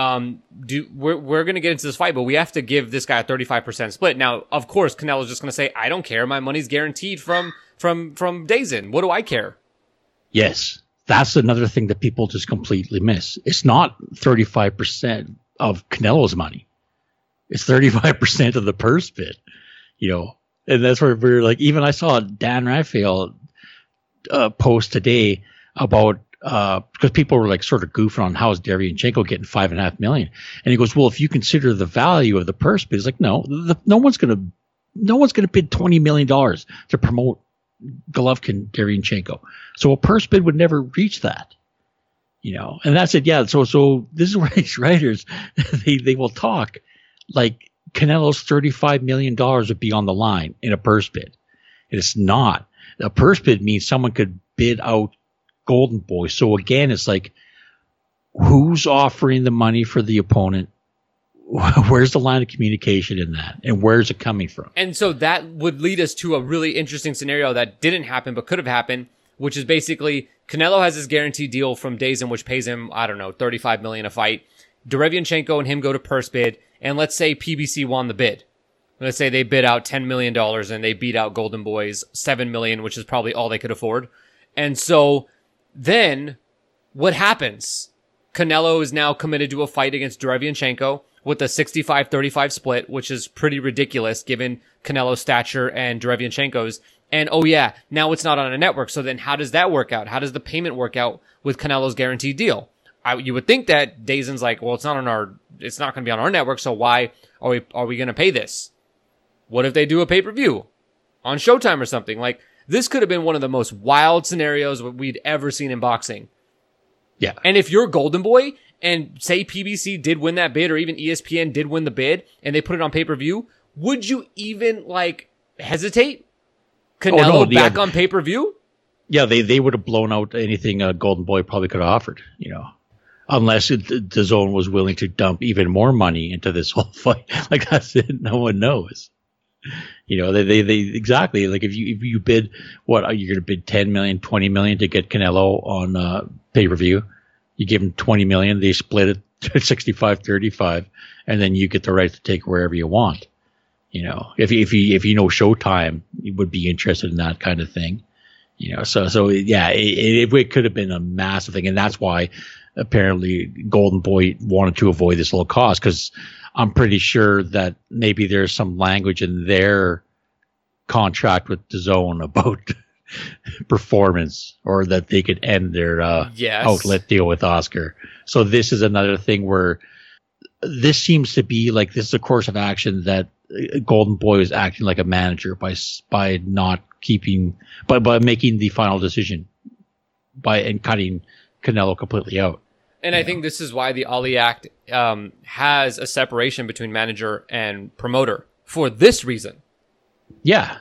we're going to get into this fight, but we have to give this guy a 35% split. Now, of course, Canelo's just going to say, I don't care. My money's guaranteed from DAZN. What do I care? Yes. That's another thing that people just completely miss. It's not 35% of Canelo's money. It's 35% of the purse bid, you know, and that's where we're like, even I saw Dan Raphael post today about, because people were like sort of goofing on how is Derevyanchenko getting $5.5 million, and he goes, well, if you consider the value of the purse bid, it's like, no one's gonna bid $20 million to promote Golovkin Derevyanchenko, so a purse bid would never reach that, you know. And that's it. Yeah. So this is where these writers they will talk like Canelo's $35 million would be on the line in a purse bid. It's not. A purse bid means someone could bid out Golden Boy. So again, it's like, who's offering the money for the opponent? Where's the line of communication in that? And where's it coming from? And so that would lead us to a really interesting scenario that didn't happen but could have happened, which is basically Canelo has his guaranteed deal from DAZN, which pays him, I don't know, $35 million a fight. Derevianchenko and him go to purse bid, and let's say PBC won the bid. Let's say they bid out $10 million and they beat out Golden Boy's $7 million, which is probably all they could afford. And so then what happens? Canelo is now committed to a fight against Derevianchenko with a 65-35 split, which is pretty ridiculous given Canelo's stature and Derevianchenko's. And oh yeah, now it's not on a network. So then how does that work out? How does the payment work out with Canelo's guaranteed deal? You would think that DAZN's like, well, it's not going to be on our network. So why are we going to pay this? What if they do a pay-per-view on Showtime or something? Like, this could have been one of the most wild scenarios we'd ever seen in boxing. Yeah. And if you're Golden Boy and say PBC did win that bid or even ESPN did win the bid and they put it on pay-per-view, would you even hesitate? Canelo back on pay-per-view? Yeah, they would have blown out anything Golden Boy probably could have offered, unless the zone was willing to dump even more money into this whole fight. Like, that's it. No one knows. They exactly, like, if you bid, what are you going to bid 10 million, 20 million to get Canelo on pay-per-view? You give them 20 million, they split it 65-35, and then you get the right to take wherever you want. If you know Showtime, you would be interested in that kind of thing. So yeah, it could have been a massive thing, and that's why apparently Golden Boy wanted to avoid this little cost, because I'm pretty sure that maybe there's some language in their contract with DAZN about performance, or that they could end their outlet deal with Oscar. So this is another thing where this seems to be like, this is a course of action that Golden Boy is acting like a manager by not keeping, by making the final decision and cutting Canelo completely out. And I think this is why the Ali Act has a separation between manager and promoter for this reason. Yeah.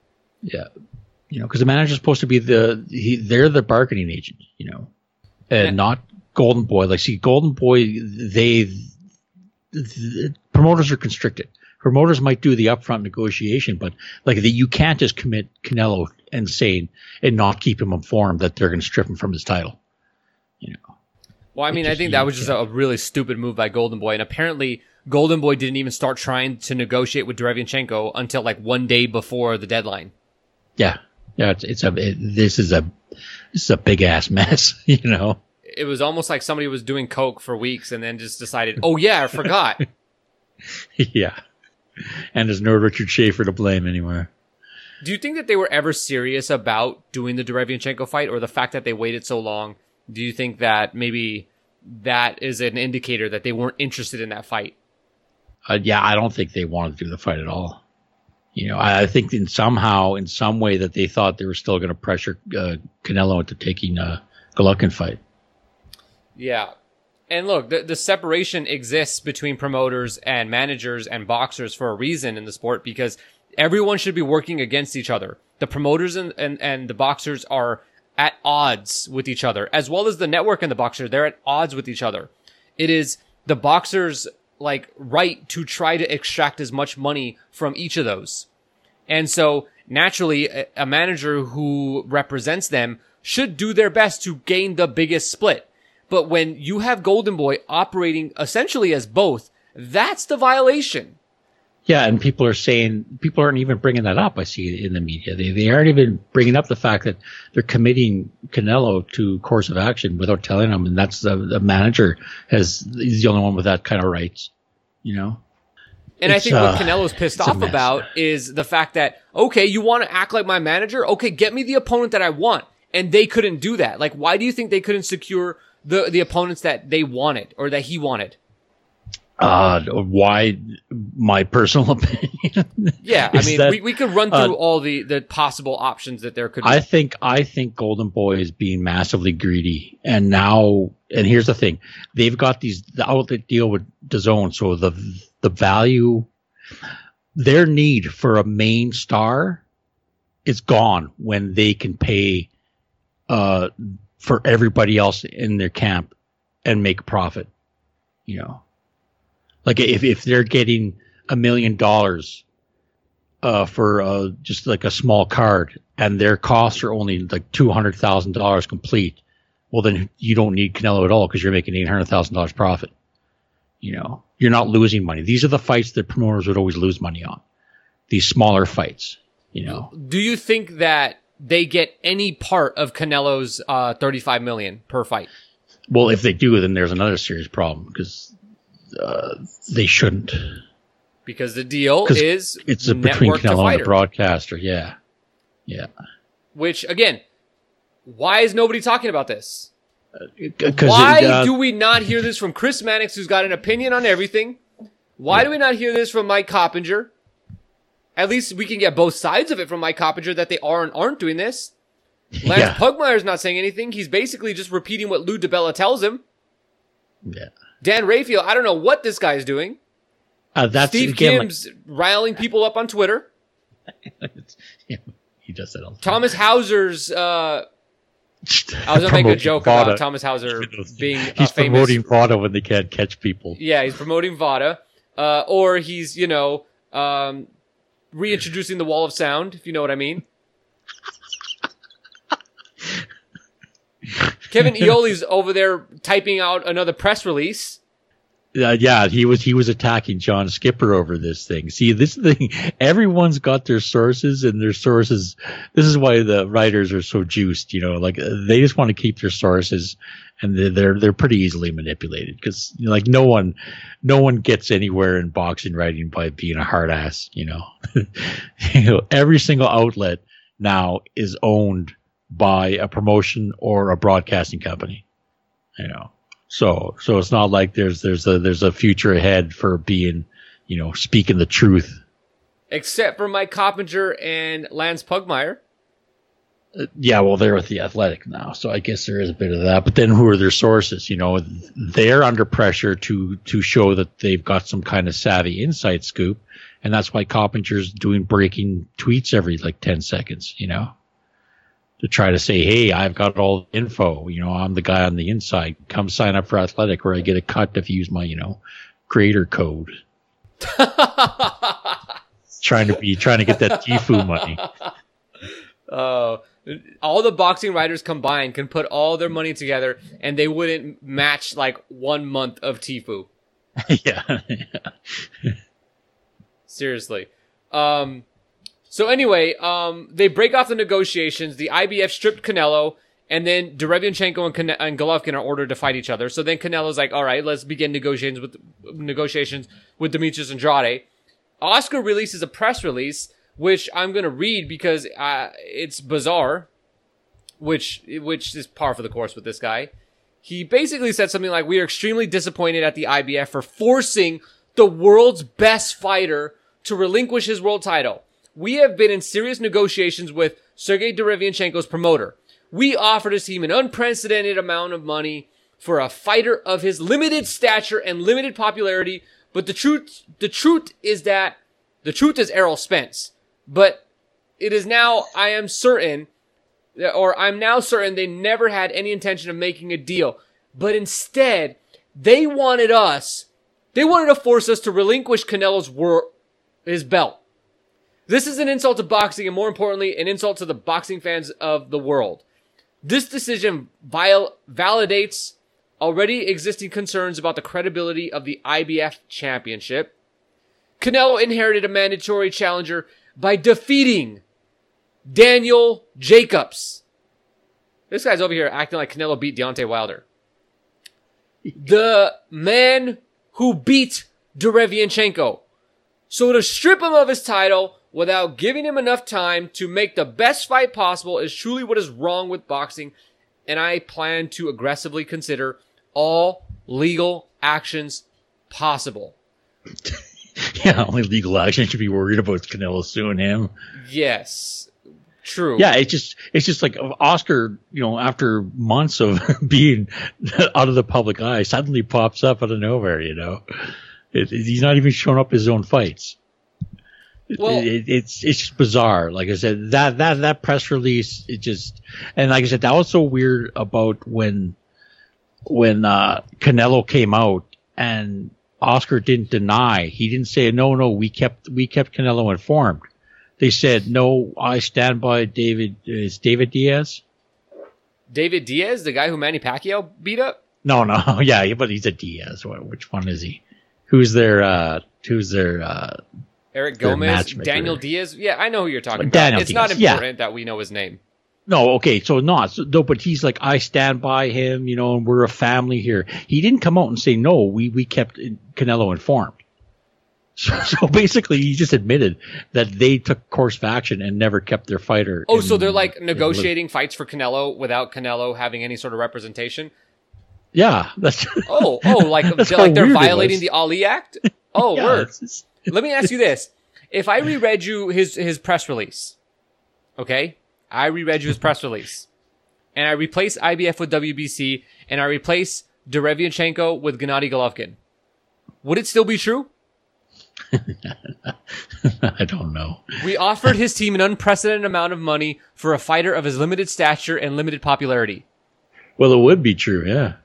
Because the manager is supposed to be they're the bargaining agent, and not Golden Boy. Like, see, Golden Boy, promoters are constricted. Promoters might do the upfront negotiation, but you can't just commit Canelo and not keep him informed that they're going to strip him from his title. Well, I mean, I think that was just a really stupid move by Golden Boy, and apparently Golden Boy didn't even start trying to negotiate with Derevianchenko until 1 day before the deadline. Yeah. This is a big ass mess. It was almost like somebody was doing coke for weeks and then just decided, oh yeah, I forgot. Yeah. And there's no Richard Schaefer to blame anymore. Do you think that they were ever serious about doing the Derevianchenko fight, or the fact that they waited so long? Do you think that maybe that is an indicator that they weren't interested in that fight? Yeah, I don't think they wanted to do the fight at all. I think in some way that they thought they were still going to pressure Canelo into taking a Golovkin fight. Yeah. And look, the separation exists between promoters and managers and boxers for a reason in the sport, because everyone should be working against each other. The promoters and the boxers are at odds with each other, as well as the network and the boxer. They're at odds with each other. It is the boxers' right to try to extract as much money from each of those. And so naturally, a manager who represents them should do their best to gain the biggest split. But when you have Golden Boy operating essentially as both, that's the violation. Yeah, and people aren't even bringing that up. I see in the media. They aren't even bringing up the fact that they're committing Canelo to course of action without telling him, and that's the manager he's the only one with that kind of rights, And I think what Canelo's pissed off about is the fact that, okay, you want to act like my manager? Okay, get me the opponent that I want. And they couldn't do that. Why do you think they couldn't secure the opponents that they wanted or that he wanted? Why? My personal opinion. Yeah, I mean, we could run through all the possible options that there could be. I think Golden Boy is being massively greedy, and here's the thing: they've got the outlet deal with DAZN, so the value, their need for a main star is gone when they can pay for everybody else in their camp and make a profit. You know, like if they're getting $1 million for just like a small card, and their costs are only like $200,000 complete, well then you don't need Canelo at all because you're making $800,000 profit. You know, you're not losing money. These are the fights that promoters would always lose money on. These smaller fights. You know. Do you think that they get any part of Canelo's $35 million per fight? Well, if they do, then there's another serious problem because they shouldn't. Because the deal is it's between Canelo and the broadcaster. Yeah. Which again, why is nobody talking about this? Why do we not hear this from Chris Mannix, who's got an opinion on everything? Why do we not hear this from Mike Coppinger? At least we can get both sides of it from Mike Coppinger that they are and aren't doing this. Lance Pugmire's not saying anything. He's basically just repeating what Lou DiBella tells him. Yeah. Dan Rafael, I don't know what this guy is doing. Steve Kim's riling people up on Twitter. He does that all the time. Thomas Hauser's, I was going to make a joke about Thomas Hauser being he's promoting VADA when they can't catch people. Yeah, he's promoting VADA. Or he's, reintroducing the wall of sound, if you know what I mean. Kevin Ioli's over there typing out another press release. He was attacking John Skipper over this thing. See, this thing, everyone's got their sources, and their sources. This is why the writers are so juiced. You know, like they just want to keep their sources, and they're pretty easily manipulated because like no one gets anywhere in boxing writing by being a hard ass. You know, every single outlet now is owned by a promotion or a broadcasting company. You know. So it's not like there's a future ahead for being, speaking the truth. Except for Mike Coppinger and Lance Pugmire. Well, they're with the Athletic now, so I guess there is a bit of that. But then who are their sources? They're under pressure to show that they've got some kind of savvy inside scoop, and that's why Coppinger's doing breaking tweets every 10 seconds. To try to say, hey, I've got all the info. I'm the guy on the inside. Come sign up for Athletic where I get a cut if you use my, creator code. trying to get that Tfue money. All the boxing writers combined can put all their money together and they wouldn't match 1 month of Tfue. Yeah. Seriously. So anyway, they break off the negotiations. The IBF stripped Canelo, and then Derevianchenko and Golovkin are ordered to fight each other. So then Canelo's like, all right, let's begin negotiations with Demetrius Andrade. Oscar releases a press release, which I'm going to read because it's bizarre, which is par for the course with this guy. He basically said something like, we are extremely disappointed at the IBF for forcing the world's best fighter to relinquish his world title. We have been in serious negotiations with Sergey Derevianchenko's promoter. We offered his team an unprecedented amount of money for a fighter of his limited stature and limited popularity. But the truth is Errol Spence. But it is now, I'm now certain they never had any intention of making a deal. But instead, they wanted to force us to relinquish his belt. This is an insult to boxing and, more importantly, an insult to the boxing fans of the world. This decision validates already existing concerns about the credibility of the IBF championship. Canelo inherited a mandatory challenger by defeating Daniel Jacobs. This guy's over here acting like Canelo beat Deontay Wilder. The man who beat Derevianchenko. So to strip him of his title without giving him enough time to make the best fight possible is truly what is wrong with boxing, and I plan to aggressively consider all legal actions possible. Yeah, only legal action should be worried about Canelo suing him. Yes, true. Yeah, it's just like Oscar, after months of being out of the public eye, suddenly pops up out of nowhere. He's not even showing up his own fights. Well, it's just bizarre. Like I said, that press release, it just, and like I said, that was so weird about when Canelo came out and Oscar didn't deny. He didn't say no. We kept Canelo informed. They said no. I stand by David. Is David Diaz? David Diaz, the guy who Manny Pacquiao beat up? No. Yeah, but he's a Diaz. Which one is he? Who's their Eric their Gomez, matchmaker? Daniel Diaz? Yeah, I know who you're talking about. Daniel It's not Diaz, yeah. important that we know his name. No, okay, so not. So, no, but he's like, I stand by him, and we're a family here. He didn't come out and say, no, we kept Canelo informed. So basically, he just admitted that they took course of action and never kept their fighter. Oh, so they're like negotiating fights for Canelo without Canelo having any sort of representation? Yeah. That's like that's like how they're weird it violating was. the Ali Act? Oh, Yeah, word. it's Let me ask you this. If I reread you his press release, okay? I reread you his press release, and I replace IBF with WBC, and I replace Derevianchenko with Gennady Golovkin. Would it still be true? I don't know. We offered his team an unprecedented amount of money for a fighter of his limited stature and limited popularity. Well, it would be true, yeah.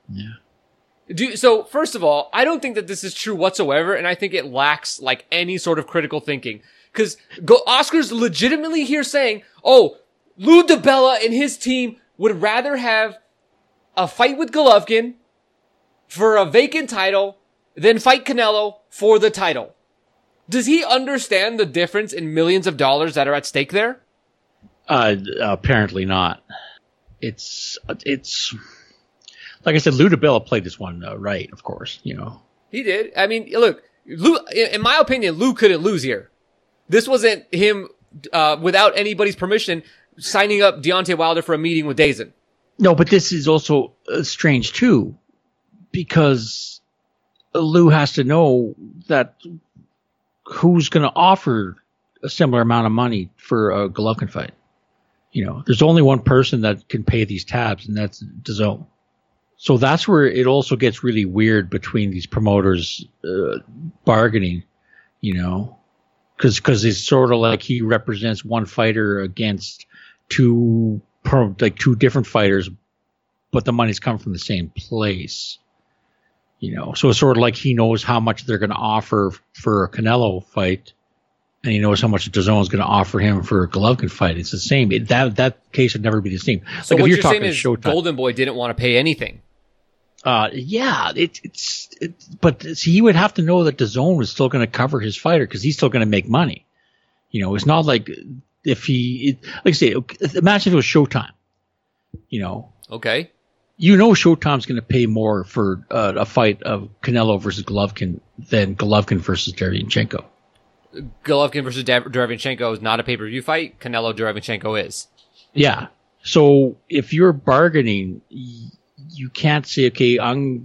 So, first of all, I don't think that this is true whatsoever, and I think it lacks like any sort of critical thinking. Because Oscar's legitimately here saying, oh, Lou DiBella and his team would rather have a fight with Golovkin for a vacant title than fight Canelo for the title. Does he understand the difference in millions of dollars that are at stake there? Apparently not. It's like I said, Lou DiBella played this one right, of course, He did. I mean, look, Lou, in my opinion, Lou couldn't lose here. This wasn't him, without anybody's permission, signing up Deontay Wilder for a meeting with Dazin. No, but this is also strange too, because Lou has to know that who's going to offer a similar amount of money for a Golovkin fight. There's only one person that can pay these tabs, and that's DAZN. So that's where it also gets really weird between these promoters bargaining, because it's sort of like he represents one fighter against two different fighters, but the money's come from the same place. So it's sort of like he knows how much they're going to offer for a Canelo fight, and he knows how much DAZN is going to offer him for a Golovkin fight. It's the same. That case would never be the same. So like what if you're saying is Showtime, Golden Boy didn't want to pay anything. Yeah, but see, he would have to know that DAZN is still going to cover his fighter because he's still going to make money. It's not like like I say, imagine if it was Showtime. Okay. Showtime's going to pay more for a fight of Canelo versus Golovkin than Golovkin versus Derevianchenko. Golovkin versus Derevianchenko is not a pay-per-view fight. Canelo Derevianchenko is. Yeah. So if you're bargaining, you can't say, okay,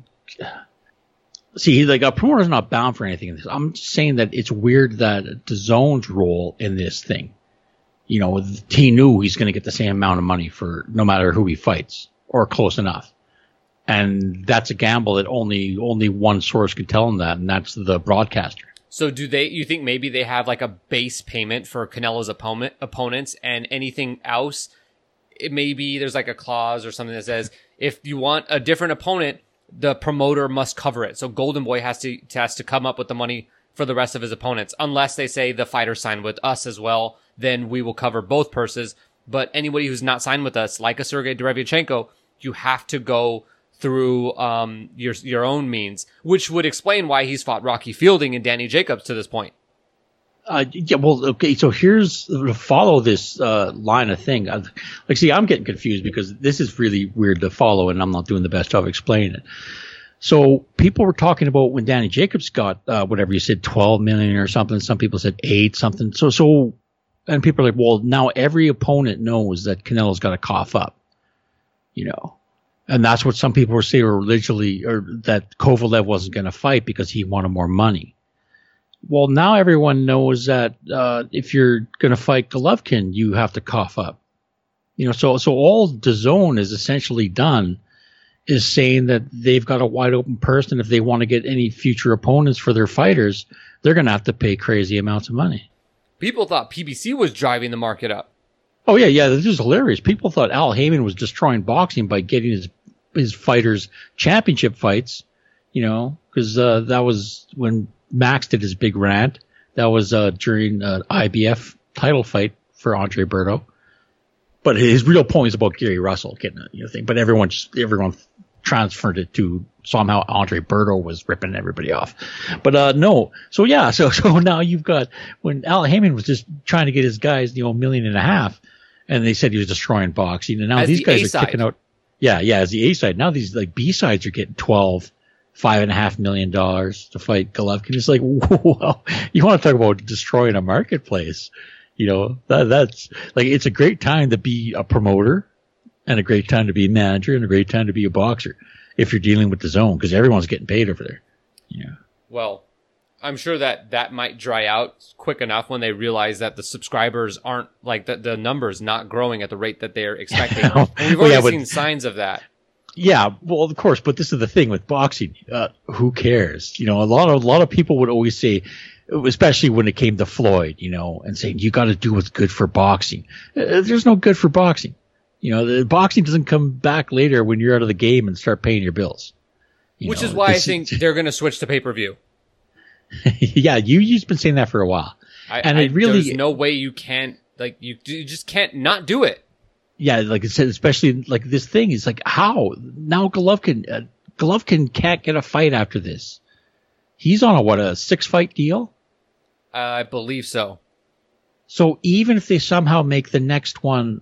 like a promoter's not bound for anything in this. I'm just saying that it's weird that DAZN's role in this thing, he knew he's going to get the same amount of money for no matter who he fights or close enough. And that's a gamble that only one source can tell him that, and that's the broadcaster. So you think maybe they have like a base payment for Canelo's opponents and anything else? Maybe there's like a clause or something that says, if you want a different opponent, the promoter must cover it. So Golden Boy has to come up with the money for the rest of his opponents. Unless they say the fighter signed with us as well, then we will cover both purses. But anybody who's not signed with us, like a Sergey Derevianchenko, you have to go through your own means, which would explain why he's fought Rocky Fielding and Danny Jacobs to this point. Yeah, well, okay, so here's to follow this line of thing. I'm getting confused because this is really weird to follow, and I'm not doing the best job explaining it. So people were talking about when Danny Jacobs got whatever you said, 12 million or something. Some people said 8 something. So, and people are like, well, now every opponent knows that Canelo's got to cough up, and that's what some people were saying originally, or that Kovalev wasn't going to fight because he wanted more money. Well, now everyone knows that if you're going to fight Golovkin, you have to cough up. So all DAZN is essentially done is saying that they've got a wide open purse, and if they want to get any future opponents for their fighters, they're going to have to pay crazy amounts of money. People thought PBC was driving the market up. Oh yeah. This is hilarious. People thought Al Heyman was destroying boxing by getting his fighters championship fights, because that was when Max did his big rant. That was during IBF title fight for Andre Berto. But his real point is about Gary Russell getting a thing. But everyone transferred it to somehow Andre Berto was ripping everybody off. But no. So yeah. So now you've got when Al Heyman was just trying to get his guys $1.5 million, and they said he was destroying boxing, and now these guys are kicking out. Yeah, as the A side. Now these like B sides are getting $5.5 million to fight Golovkin. It's like, wow, you want to talk about destroying a marketplace? That's like, it's a great time to be a promoter and a great time to be a manager and a great time to be a boxer if you're dealing with the zone, because everyone's getting paid over there. Yeah. Well, I'm sure that might dry out quick enough when they realize that the subscribers aren't like the numbers not growing at the rate that they're expecting. And we've already seen signs of that. Yeah, well, of course, but this is the thing with boxing. Who cares? A lot of people would always say, especially when it came to Floyd, and saying you got to do what's good for boxing. There's no good for boxing. The boxing doesn't come back later when you're out of the game and start paying your bills. Which is why I think they're going to switch to pay-per-view. Yeah, you've been saying that for a while, there's no way you can't you just can't not do it. Yeah, like I said, especially like this thing is like, how now Golovkin can't get a fight after this. He's on a 6-fight deal? I believe so. So even if they somehow make the next one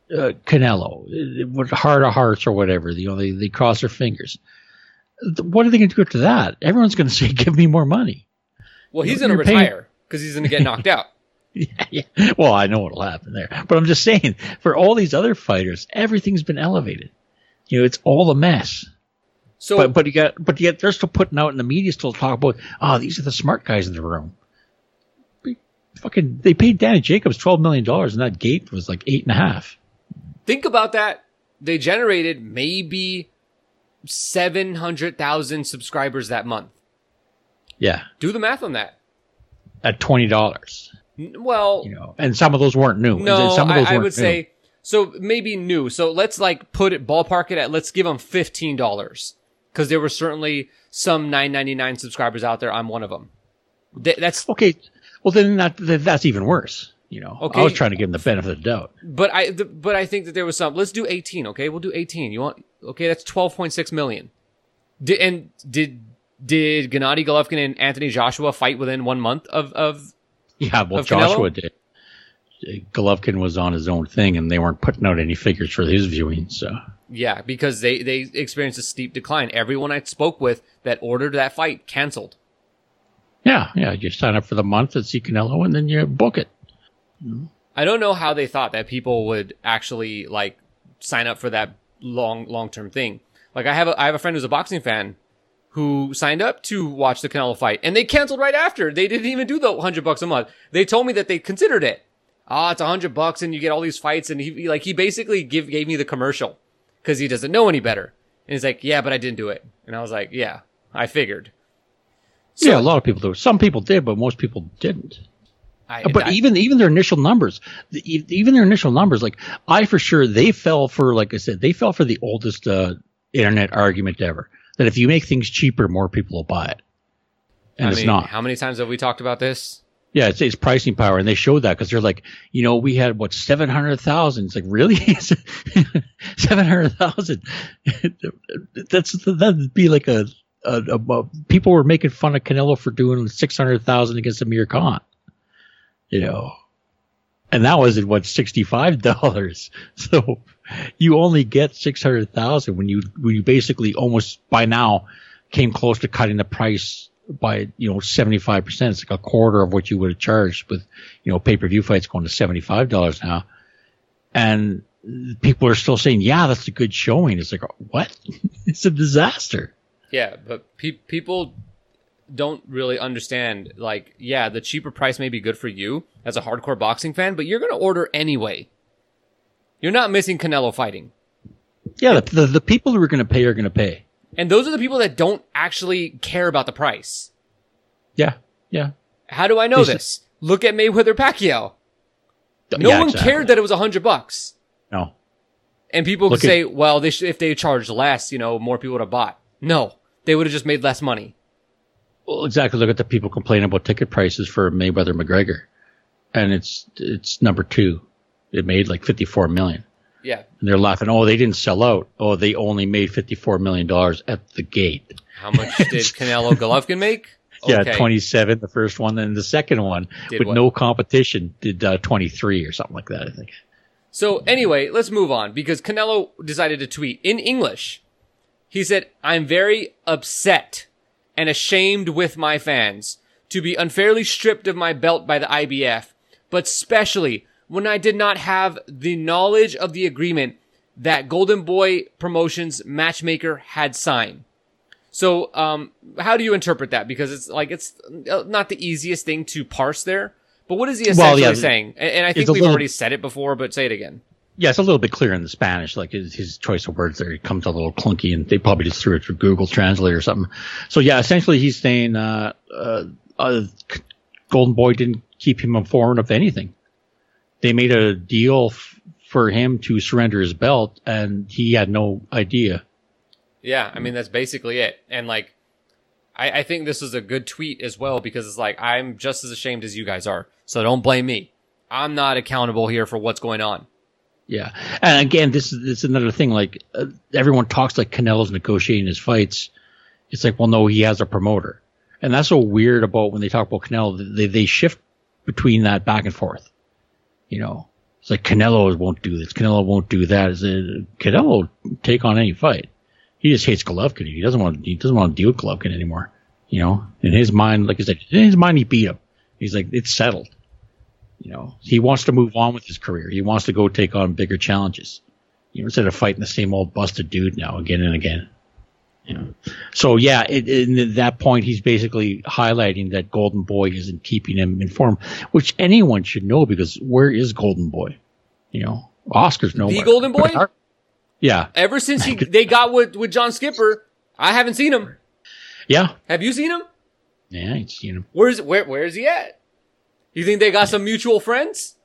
Canelo with Heart of Hearts or whatever, they cross their fingers. What are they going to do after that? Everyone's going to say, "Give me more money." Well, he's going to retire because he's going to get knocked out. Yeah. Well, I know what'll happen there, but I'm just saying, for all these other fighters, everything's been elevated. It's all a mess. So, but yet they're still putting out in the media, still talk about, these are the smart guys in the room. They paid Danny Jacobs $12 million, and that gate was like 8.5. Think about that. They generated maybe 700,000 subscribers that month. Yeah. Do the math on that. At $20. Well, and some of those weren't new. No, some of those I would new. say, so maybe new. So let's ballpark it at, let's give them $15. Because there were certainly some $9.99 subscribers out there. I'm one of them. That's okay. Well, then that's even worse. Okay. I was trying to give them the benefit of the doubt. But I think that there was some. Let's do 18. Okay, we'll do 18. That's 12.6 million. Did Gennady Golovkin and Anthony Joshua fight within 1 month of? Yeah, well, Joshua did. Golovkin was on his own thing, and they weren't putting out any figures for his viewing. So yeah, because they experienced a steep decline. Everyone I spoke with that ordered that fight canceled. Yeah. You sign up for the month and see Canelo, and then you book it. I don't know how they thought that people would actually sign up for that long-term thing. Like I have a friend who's a boxing fan who signed up to watch the Canelo fight, and they canceled right after. They didn't even do the $100 a month. They told me that they considered it. It's $100 and you get all these fights, and he basically gave me the commercial because he doesn't know any better. And he's like, yeah, but I didn't do it. And I was like, yeah, I figured. So, yeah, a lot of people do. Some people did, but most people didn't. Even their initial numbers, like I for sure, they fell for, like I said, the oldest internet argument ever. That if you make things cheaper, more people will buy it. And it's not. How many times have we talked about this? Yeah, it's pricing power, and they showed that because they're like, we had 700,000. It's like, really? 700,000? That'd be like a people were making fun of Canelo for doing 600,000 against Amir Khan. And that was at $65. So you only get 600,000 when you basically almost by now came close to cutting the price by 75%. It's like a quarter of what you would have charged with pay-per-view fights going to $75 now. And people are still saying, yeah, that's a good showing. It's like, what? It's a disaster. Yeah, but people don't really understand, the cheaper price may be good for you as a hardcore boxing fan, but you're going to order anyway. You're not missing Canelo fighting. Yeah, the people who are going to pay are going to pay. And those are the people that don't actually care about the price. Yeah. How do I know this? Look at Mayweather Pacquiao. No one cared that it was $100. No. And people could say, well, if they charged less, more people would have bought. No, they would have just made less money. Well, exactly. Look at the people complaining about ticket prices for Mayweather McGregor, and it's number 2. It made like $54 million. Yeah, and they're laughing. Oh, they didn't sell out. Oh, they only made $54 million at the gate. How much did Canelo Golovkin make? Yeah, 27, the first one, and the second one with no competition did 23 or something like that, I think. So anyway, let's move on because Canelo decided to tweet in English. He said, "I'm very upset and ashamed with my fans to be unfairly stripped of my belt by the IBF, but especially when I did not have the knowledge of the agreement that Golden Boy Promotions matchmaker had signed." So, how do you interpret that? Because it's not the easiest thing to parse there. But what is he essentially saying? And I think we've already said it before, but say it again. Yeah, it's a little bit clearer in the Spanish. Like his choice of words there, it comes a little clunky, and they probably just threw it through Google Translate or something. So yeah, essentially he's saying Golden Boy didn't keep him informed of anything. They made a deal for him to surrender his belt, and he had no idea. Yeah, I mean, that's basically it. And I think this is a good tweet as well because it's like, I'm just as ashamed as you guys are. So don't blame me. I'm not accountable here for what's going on. Yeah. And again, this is another thing. Like everyone talks like Canelo's negotiating his fights. It's like, well, no, he has a promoter. And that's so weird about when they talk about Canelo. They shift between that back and forth. It's like Canelo won't do this. Canelo won't do that. Canelo will take on any fight. He just hates Golovkin. He doesn't want to deal with Golovkin anymore. In his mind, like I said, in his mind, he beat him. He's like, it's settled. He wants to move on with his career. He wants to go take on bigger challenges. Instead of fighting the same old busted dude now again and again. So yeah, in that point, he's basically highlighting that Golden Boy isn't keeping him informed, which anyone should know because where is Golden Boy? Oscar's nowhere. The Golden Boy? Yeah. Ever since they got with John Skipper, I haven't seen him. Yeah. Have you seen him? Yeah, I ain't seen him. Where is he at? You think they got some mutual friends?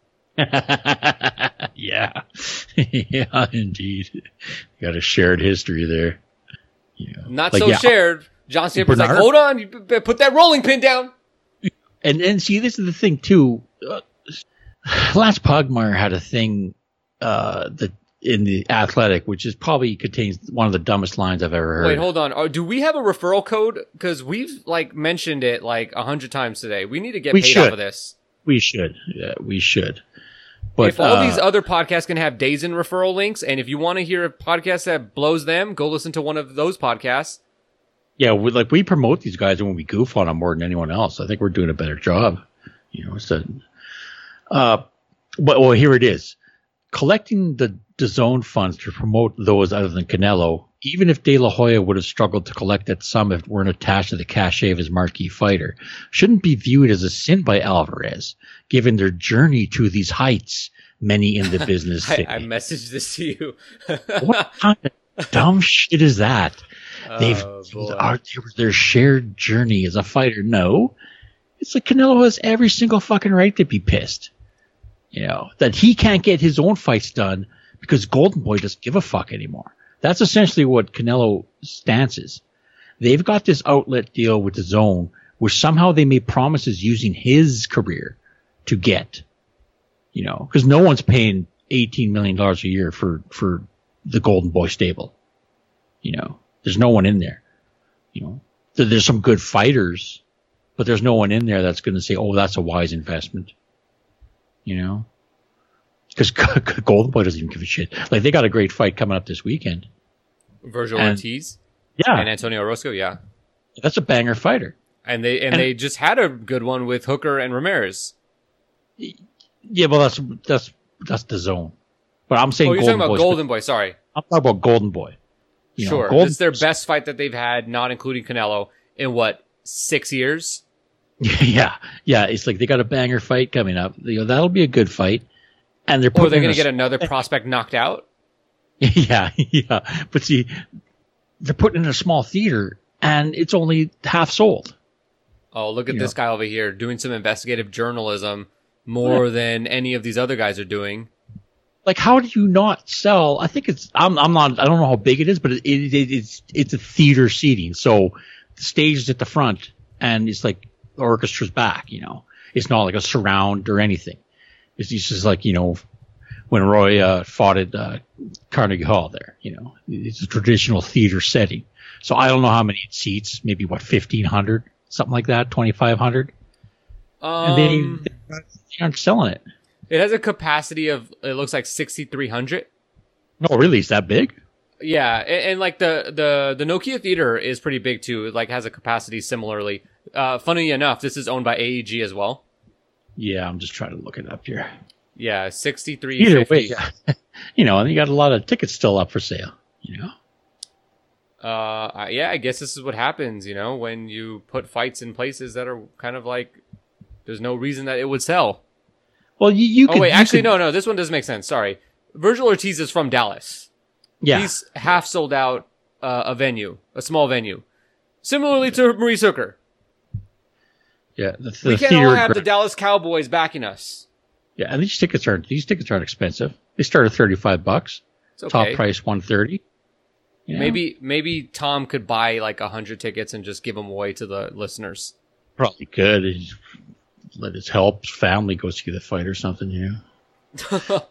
Yeah. Yeah, indeed. Got a shared history there. Not shared. John Skipper's like, hold on, you put that rolling pin down. And see, this is the thing too. Lance Pugmire had a thing that in the Athletic, which is probably contains one of the dumbest lines I've ever heard. Wait, hold on. Do we have a referral code? Because we've mentioned it 100 times today. We need to get paid off of this. We should. Yeah, we should. But if all these other podcasts can have days in referral links, and if you want to hear a podcast that blows them, go listen to one of those podcasts. Yeah, we promote these guys when we goof on them more than anyone else. I think we're doing a better job. But here it is. Collecting the DAZN funds to promote those other than Canelo, even if De La Hoya would have struggled to collect that sum if it weren't attached to the cachet of his marquee fighter, shouldn't be viewed as a sin by Alvarez, given their journey to these heights, many in the business say. I messaged this to you. What kind of dumb shit is that? Their shared journey as a fighter. No. It's like Canelo has every single fucking right to be pissed. That he can't get his own fights done because Golden Boy doesn't give a fuck anymore. That's essentially what Canelo's stance is. They've got this outlet deal with DAZN, which somehow they made promises using his career to get. Because no one's paying $18 million a year for the Golden Boy stable. There's no one in there. There's some good fighters, but there's no one in there that's going to say, oh, that's a wise investment. Because Golden Boy doesn't even give a shit. They got a great fight coming up this weekend. Virgil Ortiz? Yeah. And Antonio Orozco, yeah. That's a banger fighter. And they just had a good one with Hooker and Ramirez. Yeah, well, that's DAZN. But I'm saying you're talking about Golden Boy, sorry. I'm talking about Golden Boy. Sure. It's their best fight that they've had, not including Canelo, in 6 years? Yeah. It's like they got a banger fight coming up. That'll be a good fight. And they're going to get another prospect knocked out? Yeah. But see, they're putting in a small theater, and it's only half sold. Oh, look at You this know. guy over here doing some investigative journalism more than any of these other guys are doing. Like, how do you not sell? I think it's I'm not I don't know how big it is, but it's a theater seating. So the stage is at the front, and it's like the orchestra's back. You know, it's not like a surround or anything. It's just like, you know, when Roy fought at Carnegie Hall. There, you know, it's a traditional theater setting. So I don't know how many seats. Maybe what 1,500, something like that, 2,500. And they aren't selling it. It has a capacity of, it looks like 6,300. No, really, is that big? Yeah, and like the Nokia Theater is pretty big too. It like has a capacity similarly. Funny enough, this is owned by AEG as well. Yeah, I'm just trying to look it up here. Yeah, 63. Either way, yeah. You know, and you got a lot of tickets still up for sale. You know. Yeah, I guess this is what happens, you know, when you put fights in places that are kind of like, there's no reason that it would sell. Well, you could. Oh wait, actually, could, no, this one doesn't make sense. Sorry, Virgil Ortiz is from Dallas. Yeah, He's half sold out a venue, a small venue, similarly to Maurice Hooker. yeah. The We can't all have the Dallas Cowboys backing us. Yeah, and these tickets aren't expensive. They start at $35. It's okay. Top price $130. You know? Maybe Tom could buy like 100 tickets and just give them away to the listeners. Probably could. He'd let his family go see the fight or something. You know.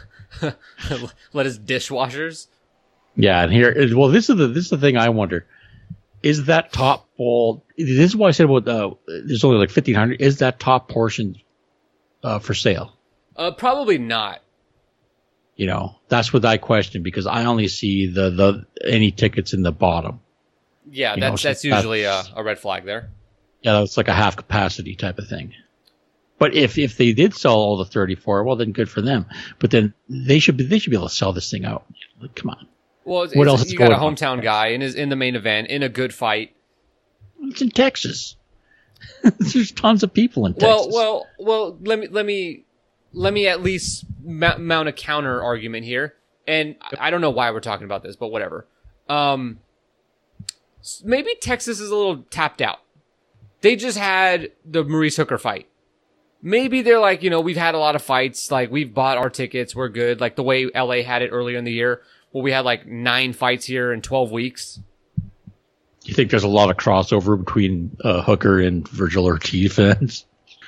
Let his dishwashers. Yeah, and here, well, this is the thing I wonder. Is that top ball? This is why I said about there's only like 1,500. Is that top portion for sale? Probably not. You know, that's what I question, because I only see the any tickets in the bottom. Yeah, You know, that's so usually a red flag there. Yeah, that's like a half capacity type of thing. But if they did sell all the 34, well, then good for them. But then they should be able to sell this thing out. Like, come on. Well, What else is you got a going on? hometown guy in the main event in a good fight. It's in Texas. There's tons of people in Texas. Well. Let me at least mount a counter argument here. And I don't know why we're talking about this, but whatever. Maybe Texas is a little tapped out. They just had the Maurice Hooker fight. Maybe they're like, you know, we've had a lot of fights. Like, we've bought our tickets. We're good. Like the way LA had it earlier in the year, where we had like 9 fights here in 12 weeks. You think there's a lot of crossover between Hooker and Virgil Ortiz fans?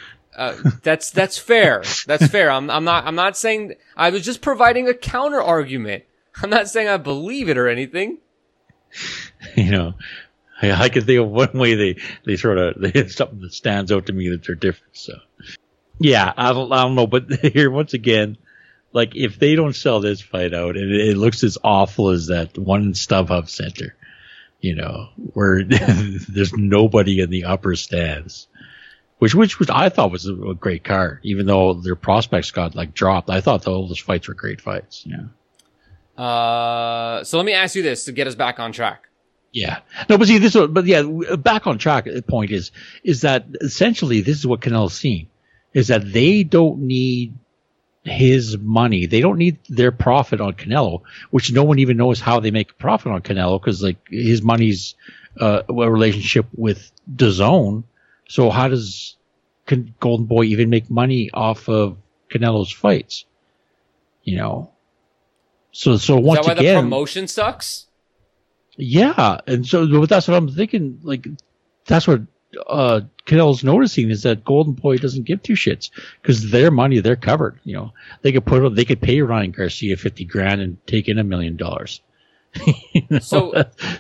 That's fair. That's fair. I'm not saying, I was just providing a counter argument. I'm not saying I believe it or anything. You know, I can think of one way they have something that stands out to me that they're different. So, yeah, I don't know, but here once again, like if they don't sell this fight out, and it looks as awful as that one in StubHub Center, you know, where there's nobody in the upper stands, which I thought was a great card, even though their prospects got like dropped. I thought all those fights were great fights. Yeah. So let me ask you this to get us back on track. Yeah. No, but see, back on track. The point is that essentially this is what Canelo's seen, is that they don't need his money. They don't need their profit on Canelo, which no one even knows how they make a profit on Canelo, because like his money's a relationship with DAZN. So how does Golden Boy even make money off of Canelo's fights? You know. So once again, is that why the promotion sucks? Yeah, and so that's what I'm thinking. Like, that's what Canelo's noticing, is that Golden Boy doesn't give two shits, because their money, they're covered. You know, they could pay Ryan Garcia $50,000 and take in $1 million. You know? So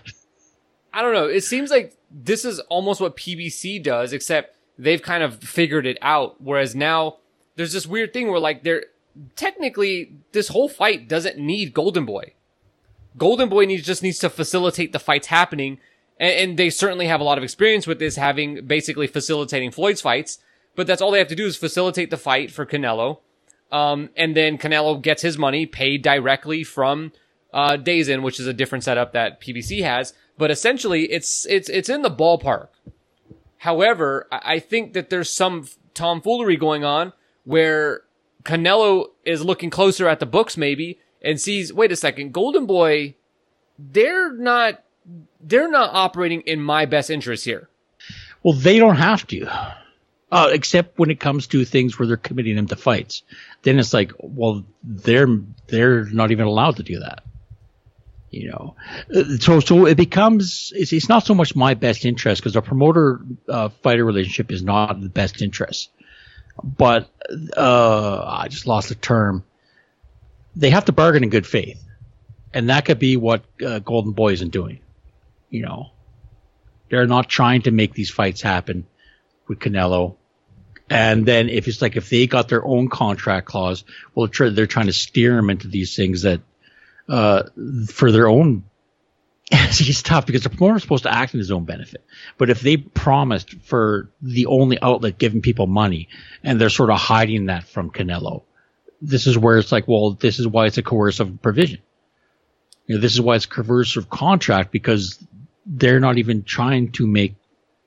I don't know. It seems like this is almost what PBC does, except they've kind of figured it out. Whereas now there's this weird thing where like technically this whole fight doesn't need Golden Boy. Golden Boy just needs to facilitate the fights happening. And they certainly have a lot of experience with this, having basically facilitating Floyd's fights. But that's all they have to do is facilitate the fight for Canelo. And then Canelo gets his money paid directly from DAZN, which is a different setup that PBC has. But essentially, it's in the ballpark. However, I think that there's some tomfoolery going on where Canelo is looking closer at the books maybe and sees, wait a second, Golden Boy, they're not operating in my best interest here. Well, they don't have to, except when it comes to things where they're committing them to fights. Then it's like, well, they're not even allowed to do that. You know, so it becomes, it's not so much my best interest, because a promoter fighter relationship is not the best interest. But I just lost the term. They have to bargain in good faith, and that could be what Golden Boy isn't doing. You know, they're not trying to make these fights happen with Canelo. And then if they got their own contract clause, well, they're trying to steer him into these things that, for their own. It's tough because the promoter is supposed to act in his own benefit. But if they promised for the only outlet giving people money, and they're sort of hiding that from Canelo, this is where it's like, well, this is why it's a coercive provision. You know, this is why it's a coercive contract, because they're not even trying to make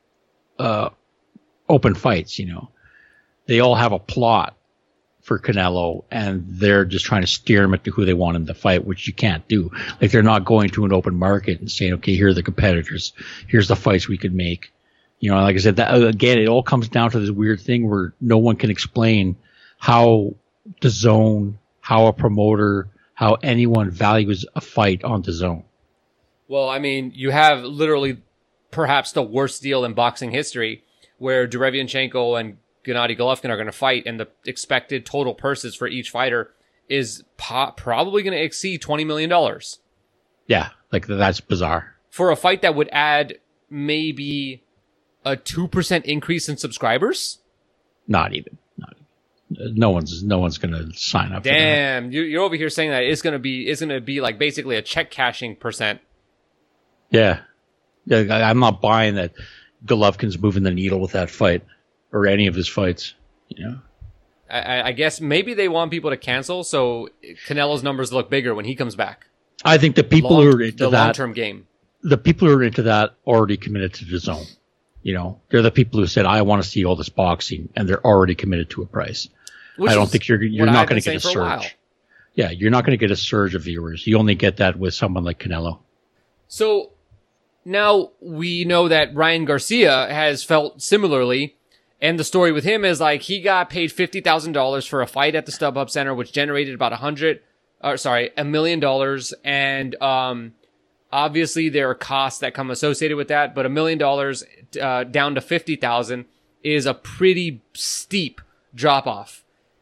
open fights. You know, they all have a plot for Canelo, and they're just trying to steer him into who they want him to fight, which you can't do. Like, they're not going to an open market and saying, okay, here are the competitors, here's the fights we could make. You know, like I said, that again, it all comes down to this weird thing where no one can explain how DAZN, how a promoter, how anyone values a fight on DAZN. Well, I mean, you have literally perhaps the worst deal in boxing history, where Derevyanchenko and Gennady Golovkin are going to fight, and the expected total purses for each fighter is probably going to exceed $20 million. Yeah, like, that's bizarre. For a fight that would add maybe a 2% increase in subscribers? Not even. No one's going to sign up. Damn, for that. You're over here saying that it's going to be like basically a check cashing percent. Yeah, I'm not buying that Golovkin's moving the needle with that fight, or any of his fights. You know, I guess maybe they want people to cancel so Canelo's numbers look bigger when he comes back. I think the people who are into the that long-term game, the people who are into that already committed to the zone. You know, they're the people who said, I want to see all this boxing, and they're already committed to a price. I don't think you're not going to get a surge. Yeah, you're not going to get a surge of viewers. You only get that with someone like Canelo. So now we know that Ryan Garcia has felt similarly. And the story with him is like, he got paid $50,000 for a fight at the StubHub Center, which generated about $1 million. And, obviously there are costs that come associated with that, but $1 million, down to 50,000 is a pretty steep drop off.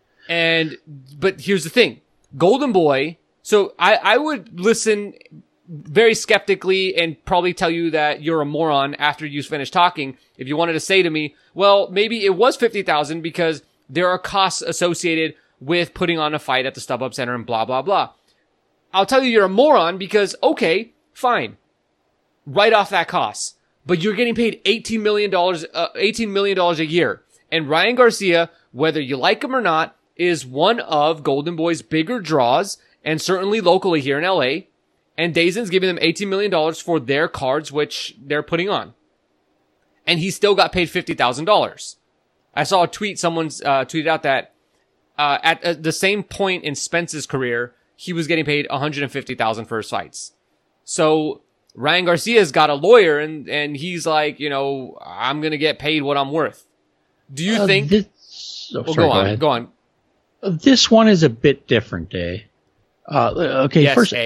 But here's the thing, Golden Boy. So I would listen very skeptically and probably tell you that you're a moron after you finish talking. If you wanted to say to me, well, maybe it was 50,000 because there are costs associated with putting on a fight at the StubHub Center and blah, blah, blah. I'll tell you you're a moron because, okay, fine. Write off that cost. But you're getting paid $18 million a year. And Ryan Garcia, whether you like him or not, is one of Golden Boy's bigger draws, and certainly locally here in LA. And DAZN's giving them $18 million for their cards, which they're putting on. And he still got paid $50,000. I saw a tweet, someone's tweeted out that at the same point in Spence's career, he was getting paid $150,000 for his fights. So Ryan Garcia's got a lawyer, and he's like, you know, I'm going to get paid what I'm worth. Do you think... Go on. This one is a bit different, eh? Okay, yes, first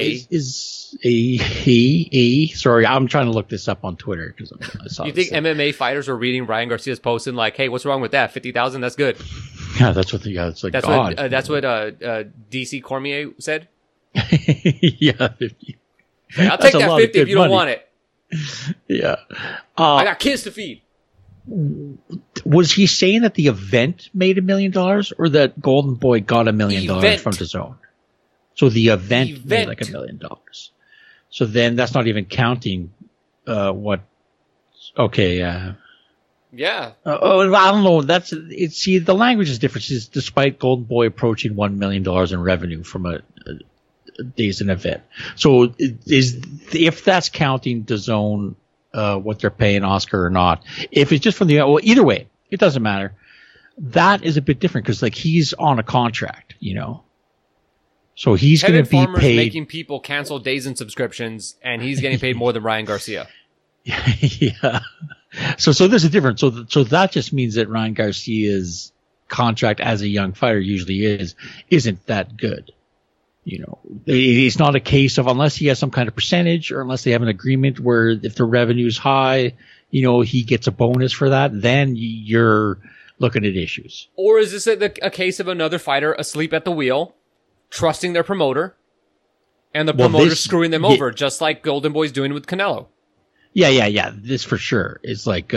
sorry, I'm trying to look this up on Twitter because I saw. You think MMA fighters are reading Ryan Garcia's post and like, hey, what's wrong with that? 50,000, that's good. Yeah, that's what it's like. That's God. what DC Cormier said. Yeah, 50. I'll take that 50 if you don't want it. Yeah, I got kids to feed. Was he saying that the event made $1 million, or that Golden Boy got $1 million from DAZN? So the event made like $1 million. So then that's not even counting what? Okay, yeah. I don't know. See, the language is different. It's despite Golden Boy approaching $1 million in revenue from a DAZN event. So if that's counting DAZN, what they're paying Oscar or not. If it's just from the, well, either way, it doesn't matter. That is a bit different because like he's on a contract, you know. So he's going to be paid. Making people cancel DAZN subscriptions, and he's getting paid more than Ryan Garcia. Yeah. So there's a difference. So that just means that Ryan Garcia's contract as a young fighter usually isn't that good. You know, it's not a case of unless he has some kind of percentage or unless they have an agreement where if the revenue is high, you know, he gets a bonus for that, then you're looking at issues. Or is this a case of another fighter asleep at the wheel, trusting their promoter, and the promoter screwing them over, just like Golden Boy's doing with Canelo? Yeah. This for sure. It's like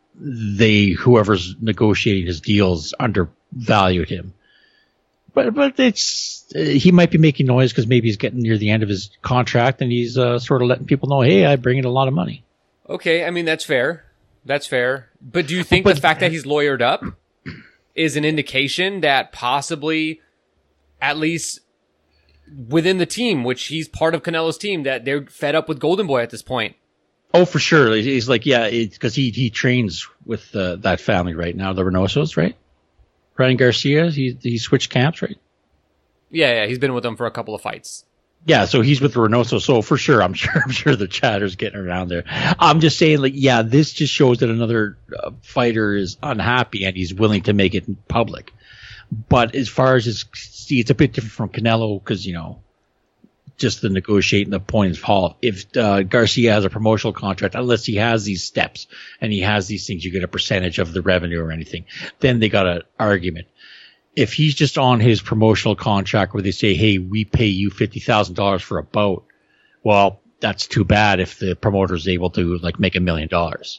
whoever's negotiating his deals undervalued him. But it's he might be making noise because maybe he's getting near the end of his contract and he's sort of letting people know, hey, I bring in a lot of money. Okay, I mean, that's fair. That's fair. But do you think the fact that he's lawyered up is an indication that possibly, at least within the team, which he's part of Canelo's team, that they're fed up with Golden Boy at this point? Oh, for sure. He's like, yeah, because he trains with that family right now, the Reynosos, right? Ryan Garcia, he switched camps, right? Yeah, he's been with them for a couple of fights. Yeah, so he's with the Reynoso. So for sure, I'm sure the chatter's getting around there. I'm just saying, like, yeah, this just shows that another fighter is unhappy and he's willing to make it in public. But as far as it's a bit different from Canelo because, you know, just the negotiating the points of if Garcia has a promotional contract, unless he has these steps and he has these things, you get a percentage of the revenue or anything, then they got an argument. If he's just on his promotional contract where they say, hey, we pay you $50,000 for a bout, well, that's too bad if the promoter is able to like make $1 million.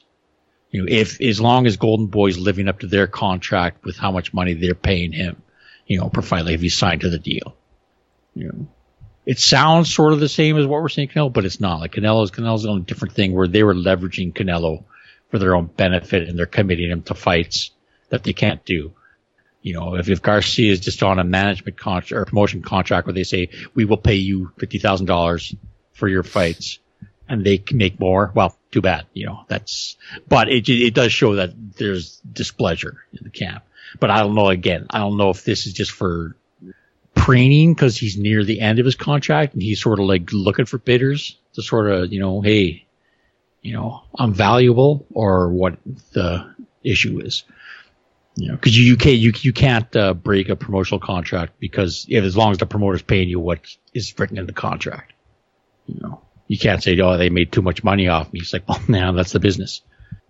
You know, as long as Golden Boy's living up to their contract with how much money they're paying him, you know, per fight, like if he's signed to the deal, you know. It sounds sort of the same as what we're saying Canelo, but it's not. Like Canelo's on a different thing where they were leveraging Canelo for their own benefit and they're committing him to fights that they can't do. You know, if Garcia is just on a management contract or promotion contract where they say, we will pay you $50,000 for your fights and they can make more, well, too bad. You know, but it does show that there's displeasure in the camp. But I don't know, again, I don't know if this is just for training because he's near the end of his contract and he's sort of like looking for bidders to sort of, you know, hey, you know, I'm valuable, or what the issue is. You know, because you can't break a promotional contract because as long as the promoter's paying you what is written in the contract, you know, you can't say, oh, they made too much money off me. It's like, well, now that's the business.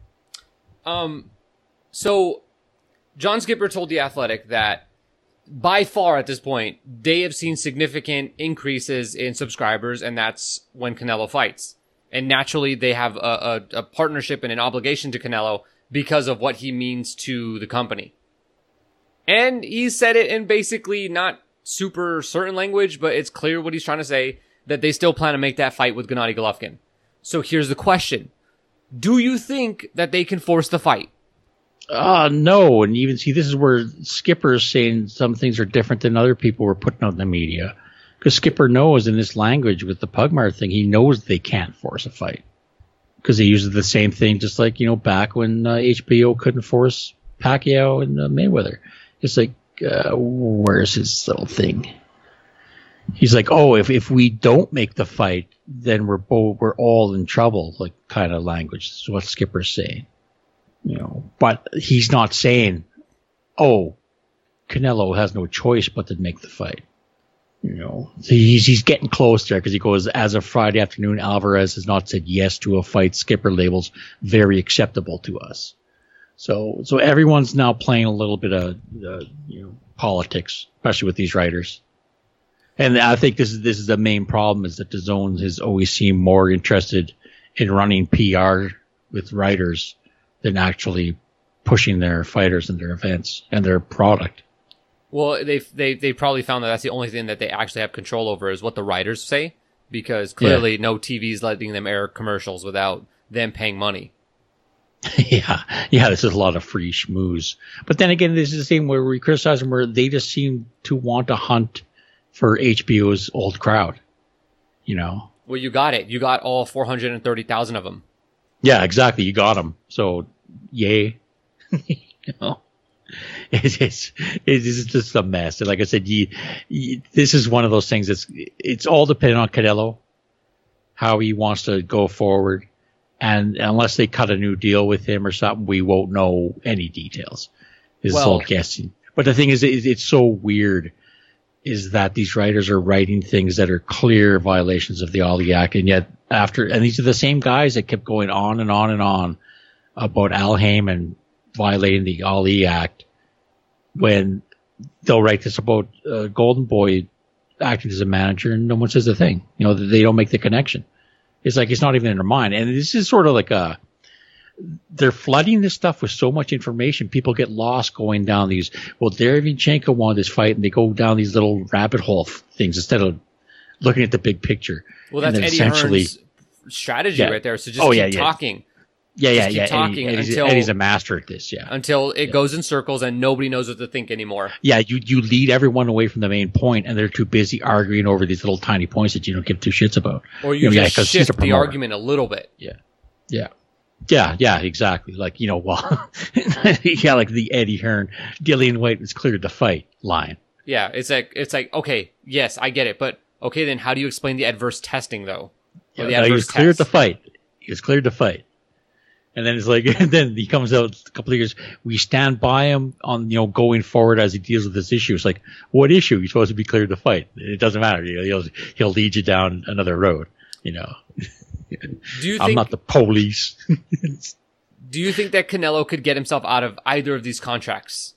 So John Skipper told The Athletic that by far at this point, they have seen significant increases in subscribers, and that's when Canelo fights. And naturally, they have a partnership and an obligation to Canelo because of what he means to the company. And he said it in basically not super certain language, but it's clear what he's trying to say, that they still plan to make that fight with Gennady Golovkin. So here's the question. Do you think that they can force the fight? No, and even see, this is where Skipper is saying some things are different than other people were putting out in the media. Because Skipper knows in this language with the Pugmire thing, he knows they can't force a fight. Because he uses the same thing, just like, you know, back when HBO couldn't force Pacquiao and Mayweather. It's like, where's his little thing? He's like, oh, if we don't make the fight, then we're all in trouble, like kind of language. This is what Skipper's saying. You know, but he's not saying, oh, Canelo has no choice but to make the fight. You know, so he's getting close there because he goes, as of Friday afternoon, Alvarez has not said yes to a fight. Skipper labels very acceptable to us. So everyone's now playing a little bit of you know, politics, especially with these writers. And I think this is the main problem, is that DAZN has always seemed more interested in running PR with writers than actually pushing their fighters and their events and their product. Well, they probably found that that's the only thing that they actually have control over is what the writers say, because clearly no TV's letting them air commercials without them paying money. Yeah, this is a lot of free schmooze. But then again, this is the same where we criticize them, where they just seem to want to hunt for HBO's old crowd. You know? Well, you got it. You got all 430,000 of them. Yeah, exactly. You got them. So, yay. You know? It's just a mess. And like I said, this is one of those things it's all dependent on Canelo, how he wants to go forward. and unless they cut a new deal with him or something, we won't know any details. It's all guessing. But the thing is, it's so weird is that these writers are writing things that are clear violations of the Ali Act, and yet and these are the same guys that kept going on and on and on about Al Heyman violating the Ali Act when they'll write this about Golden Boy acting as a manager and no one says a thing. They don't make the connection. It's like it's not even in their mind. And this is sort of like they're flooding this stuff with so much information. People get lost going down these, Derevyanchenko won this fight, and they go down these little rabbit hole things instead of looking at the big picture. Well, that's Eddie Hearn's strategy right there. So just keep talking. Keep talking until Eddie's a master at this. Yeah, until it goes in circles and nobody knows what to think anymore. Yeah, you lead everyone away from the main point, and they're too busy arguing over these little tiny points that you don't give two shits about. Or you just shift the argument a little bit. Yeah, exactly. Like like the Eddie Hearn, Dillian Whyte was cleared the fight line. Yeah, it's like okay, yes, I get it, but okay, then how do you explain the adverse testing though? He was cleared the fight. He was cleared the fight. And then it's like, and then he comes out a couple of years. We stand by him on, going forward as he deals with this issue. It's like, what issue? You're supposed to be cleared to fight. It doesn't matter. He'll lead you down another road. Do you think, I'm not the police. Do you think that Canelo could get himself out of either of these contracts?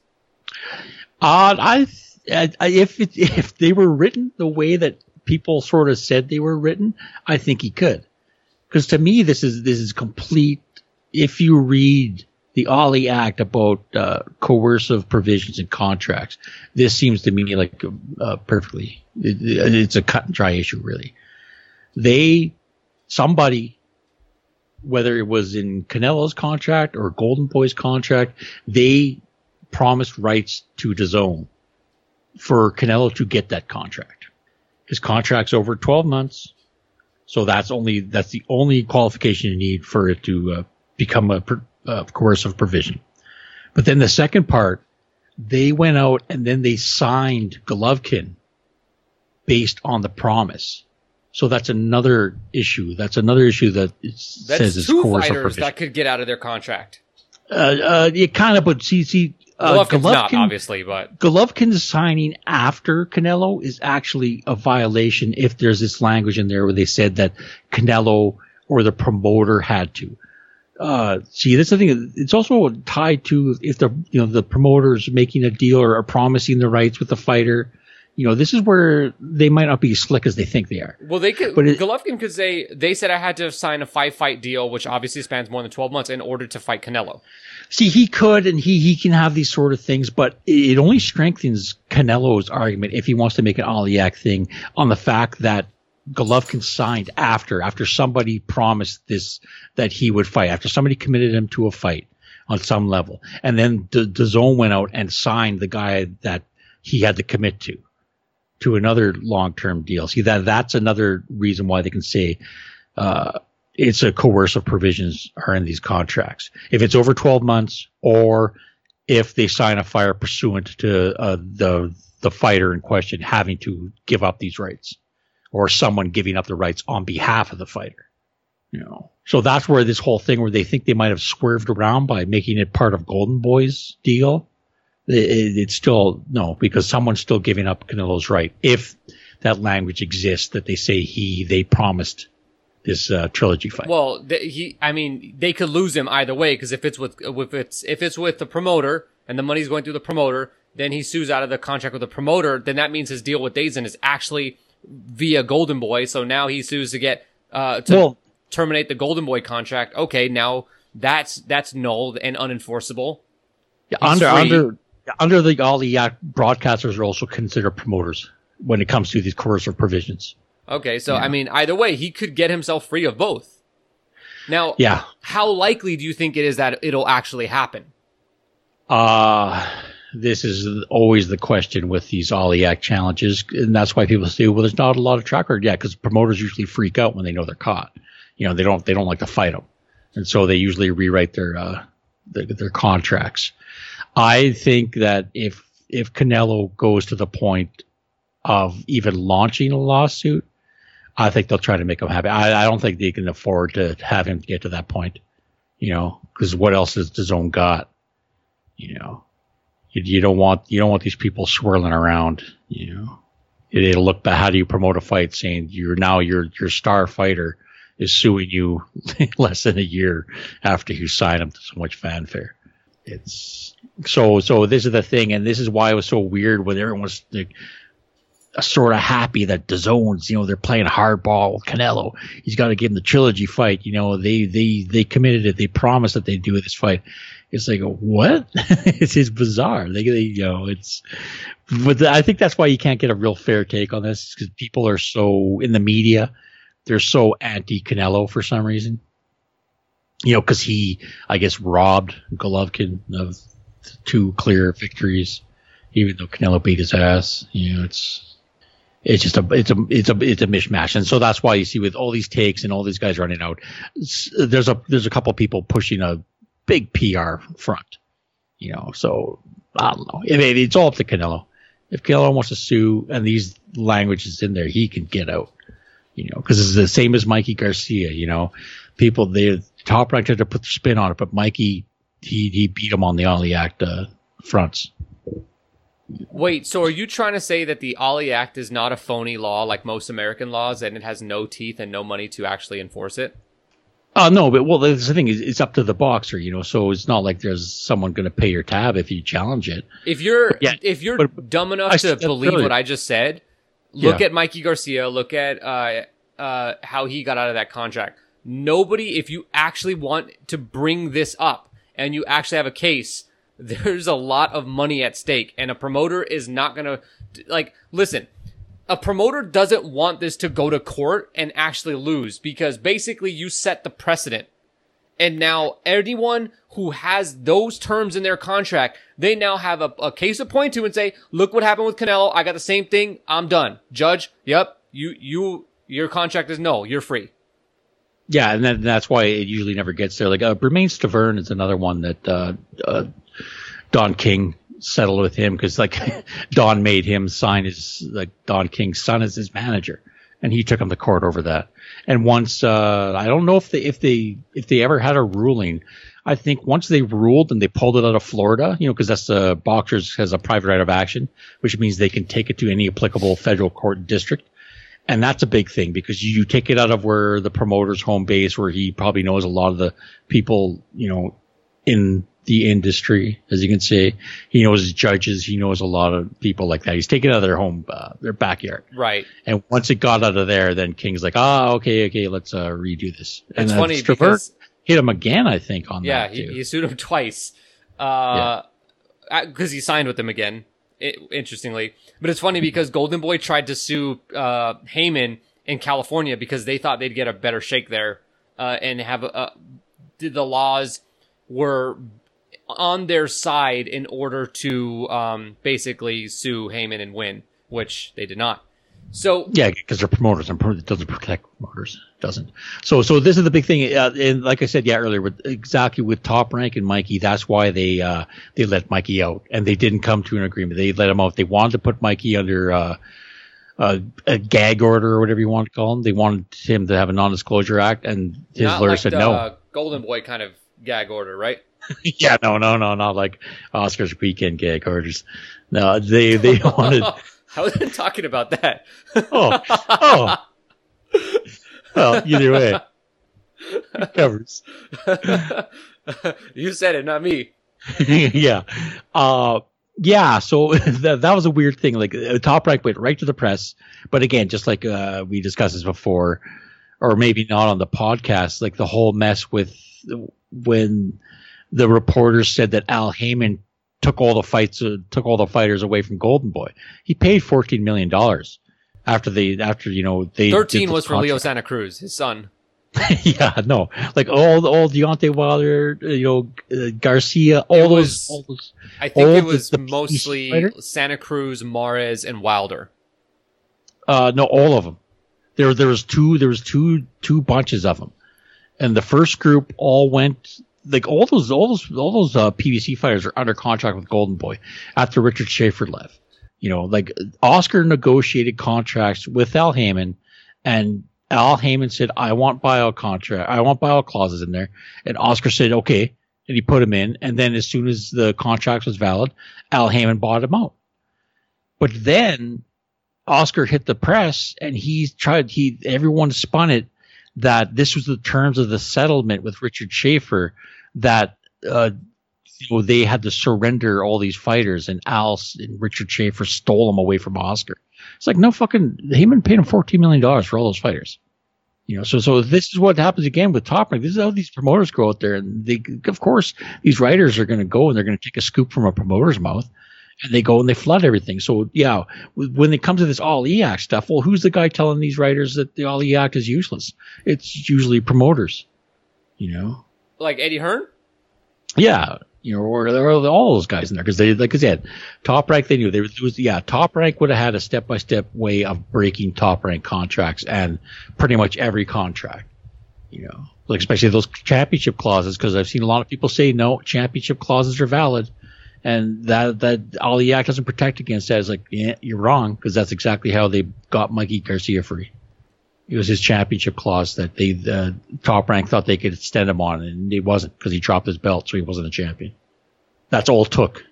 If they were written the way that people sort of said they were written, I think he could. Because to me, this is complete. If you read the Ali Act about coercive provisions in contracts, this seems to me like perfectly. It's a cut and dry issue, really. Somebody, whether it was in Canelo's contract or Golden Boy's contract, they promised rights to DAZN for Canelo to get that contract. His contract's over 12 months, so that's the only qualification you need for it to become a coercive provision. But then the second part, they went out and then they signed Golovkin based on the promise. So that's another issue. That's another issue that says it's coercive provision. That's two fighters that could get out of their contract. But see, Golovkin's not, obviously, but Golovkin's signing after Canelo is actually a violation if there's this language in there where they said that Canelo or the promoter had to. See, that's the thing. It's also tied to if the promoter's making a deal or promising the rights with the fighter. This is where they might not be as slick as they think they are. Well, Golovkin could say, they said I had to sign a 5-fight deal, which obviously spans more than 12 months in order to fight Canelo. See, he could, and he can have these sort of things, but it only strengthens Canelo's argument if he wants to make an Ali Act thing on the fact that Golovkin signed after somebody promised this, that he would fight, after somebody committed him to a fight on some level. And then DAZN went out and signed the guy that he had to commit to another long-term deal. See, that's another reason why they can say it's a coercive provisions are in these contracts. If it's over 12 months or if they sign a fire pursuant to the fighter in question having to give up these rights or someone giving up the rights on behalf of the fighter. So that's where this whole thing where they think they might have swerved around by making it part of Golden Boy's deal. It's still no, because someone's still giving up Canelo's right. If that language exists that they say they promised this trilogy fight. Well, they could lose him either way, because if it's with the promoter and the money's going through the promoter, then he sues out of the contract with the promoter. Then that means his deal with DAZN is actually via Golden Boy. So now he sues to get terminate the Golden Boy contract. Okay, now that's null and unenforceable. Yeah, under the Ali Act, broadcasters are also considered promoters when it comes to these coercive provisions. Okay, so either way, he could get himself free of both. Now, how likely do you think it is that it'll actually happen? This is always the question with these Ali Act challenges, and that's why people say, "Well, there's not a lot of track record." Yeah, because promoters usually freak out when they know they're caught. They don't like to fight them, and so they usually rewrite their contracts. I think that if Canelo goes to the point of even launching a lawsuit, I think they'll try to make him happy. I don't think they can afford to have him get to that point, because what else has DAZN got? You don't want these people swirling around. It'll look bad. How do you promote a fight saying your star fighter is suing you less than a year after you sign him to so much fanfare? It's so this is the thing, and this is why it was so weird when everyone was like, sort of happy that DAZN's, they're playing hardball with Canelo. He's got to give him the trilogy fight. They committed it. They promised that they'd do this fight. It's like, what? It's bizarre. But I think that's why you can't get a real fair take on this, because people are so, in the media, they're so anti-Canelo for some reason. Because he, I guess, robbed Golovkin of 2 clear victories, even though Canelo beat his ass. It's just a mishmash, and so that's why you see with all these takes and all these guys running out, there's a couple people pushing a big PR front, So I don't know. It's all up to Canelo. If Canelo wants to sue and these languages in there, he can get out. Because it's the same as Mikey Garcia. People, the Top Rank tried to put the spin on it, but Mikey he beat him on the Ali Act fronts. Wait, so are you trying to say that the Ali Act is not a phony law like most American laws, and it has no teeth and no money to actually enforce it? No, but that's the thing, it's up to the boxer, so it's not like there's someone going to pay your tab if you challenge it. If you're dumb enough to believe what I just said, look at Mikey Garcia, look at how he got out of that contract. Nobody, if you actually want to bring this up and you actually have a case, there's a lot of money at stake, and a promoter is not going to, listen, a promoter doesn't want this to go to court and actually lose, because basically you set the precedent. And now anyone who has those terms in their contract, they now have a case to point to and say, look what happened with Canelo. I got the same thing. I'm done. Judge, yep, your contract is no, you're free. Yeah, and that's why it usually never gets there. Bermane Stiverne is another one that Don King settled with him, because Don made him sign Don King's son as his manager, and he took him to court over that. And once I don't know if they ever had a ruling. I think once they ruled and they pulled it out of Florida, because that's the boxers has a private right of action, which means they can take it to any applicable federal court district. And that's a big thing, because you take it out of where the promoter's home base, where he probably knows a lot of the people, in the industry, as you can see. He knows judges. He knows a lot of people like that. He's taken it out of their home, their backyard. Right. And once it got out of there, then King's like, okay, let's redo this. And it's funny because hit him again, I think, on that. Yeah, he sued him twice. Because he signed with them again, interestingly. But it's funny because Golden Boy tried to sue Heyman in California because they thought they'd get a better shake there, and have the laws were on their side in order to basically sue Heyman and win, which they did not. So yeah, because they're promoters, and it doesn't protect promoters. It doesn't. So this is the big thing, and like I said, earlier, with Top Rank and Mikey, that's why they let Mikey out, and they didn't come to an agreement. They let him out. They wanted to put Mikey under a gag order or whatever you want to call him. They wanted him to have a non-disclosure act, and his lawyer said no. Golden Boy kind of gag order, right? Yeah, no, not like Oscar's weekend gag orders. No, they wanted. I wasn't talking about that. Oh. Well, either way, it covers. You said it, not me. Yeah. Yeah, so that was a weird thing. Top Rank went right to the press. But again, just like we discussed this before, or maybe not on the podcast, the whole mess with when the reporters said that Al Heyman took all the fighters away from Golden Boy. He paid $14 million after they 13 was for Leo Santa Cruz, his son. Yeah, no, all Deontay Wilder, Garcia, all those. I think it was mostly Santa Cruz, Mares, and Wilder. No, all of them. There was two bunches of them, and the first group all went. All those PBC fighters are under contract with Golden Boy after Richard Schaefer left. Oscar negotiated contracts with Al Heyman And Al Heyman said, I want buyout contract. I want buyout clauses in there. And Oscar said, okay. And he put him in. And then as soon as the contract was valid, Al Heyman bought him out. But then Oscar hit the press and everyone spun it that this was the terms of the settlement with Richard Schaefer, that, they had to surrender all these fighters, and Al and Richard Schaefer stole them away from Oscar. It's like, no, fucking Heyman paid him $14 million for all those fighters. So this is what happens again with Top Rank. This is how these promoters go out there, and of course, these writers are going to go and they're going to take a scoop from a promoter's mouth, and they go and they flood everything. So yeah, when it comes to this Ali Act stuff, well, who's the guy telling these writers that the Ali Act is useless? It's usually promoters, like Eddie Hearn. Yeah. Or all those guys in there, because like I said, Top Rank, they knew Top Rank would have had a step-by-step way of breaking Top Rank contracts, and pretty much every contract, like especially those championship clauses, because I've seen a lot of people say no, championship clauses are valid, and that Ali Act doesn't protect against that. It's like, yeah, you're wrong, because that's exactly how they got Mikey Garcia free. It was his championship clause that Top Rank thought they could extend him on, and he wasn't, because he dropped his belt, so he wasn't a champion. That's all it took,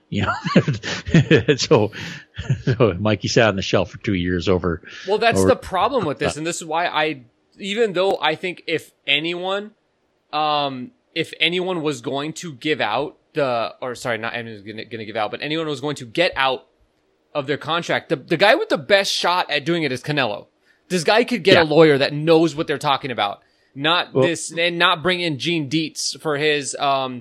so Mikey sat on the shelf for 2 years over. Well, that's the problem with this, and this is why even though I think if anyone was going to give out not anyone was going to give out, but anyone was going to get out of their contract, the guy with the best shot at doing it is Canelo. This guy could get a lawyer that knows what they're talking about. Not bring in Gene Dietz for his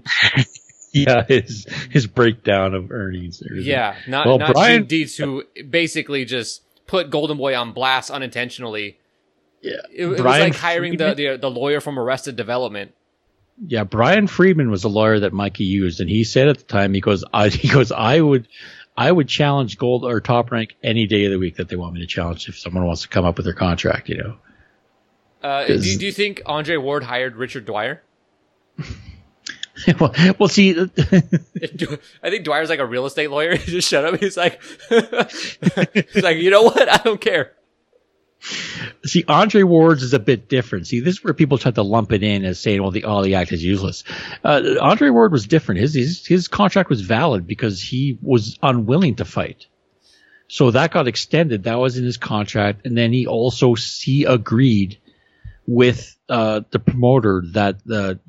his breakdown of earnings. Not Brian, Gene Dietz, who basically just put Golden Boy on blast unintentionally. Yeah, it was like hiring the lawyer from Arrested Development. Yeah, Brian Friedman was the lawyer that Mikey used, and he said at the time, he goes, I would challenge Gold or Top Rank any day of the week that they want me to challenge if someone wants to come up with their contract, Do you think Andre Ward hired Richard Dwyer? well, see, I think Dwyer's like a real estate lawyer. He just shut up. He's like, you know what? I don't care. See, Andre Ward's is a bit different. See, this is where people try to lump it in as saying, well, the Ali Act is useless. Andre Ward was different. His contract was valid because he was unwilling to fight. So that got extended. That was in his contract. And then he agreed with the promoter that the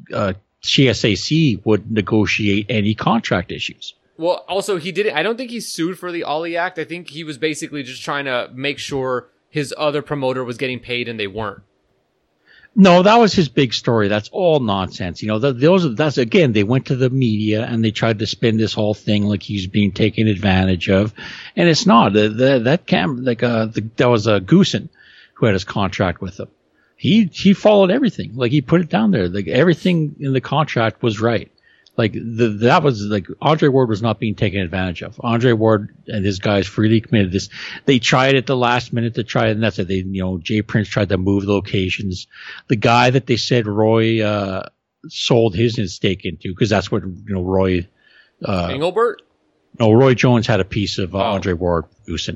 CSAC would negotiate any contract issues. Well, also, he didn't. I don't think he sued for the Ali Act. I think he was basically just trying to make sure his other promoter was getting paid and they weren't. No, that was his big story. That's all nonsense. That's again, they went to the media and they tried to spin this whole thing like he's being taken advantage of. And it's not. That was Goosen who had his contract with him. He followed everything. Like, he put it down there. Like, everything in the contract was right. Like, that was like, Andre Ward was not being taken advantage of. Andre Ward and his guys freely committed this. They tried at the last minute to try, and that's it. Jay Prince tried to move locations. The guy that they said Roy sold his stake into, because that's what Roy Engelbert. No, Roy Jones had a piece of Andre Ward Goosen.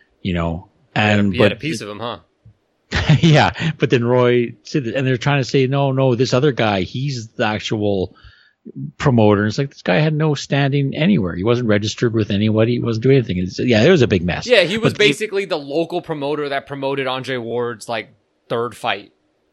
And he had a piece of him, huh? Yeah, but then Roy said, and they're trying to say, no, this other guy, he's the actual promoter. And it's like, this guy had no standing anywhere. He wasn't registered with anybody. He wasn't doing anything. It was a big mess. Yeah, he was basically the local promoter that promoted Andre Ward's third fight.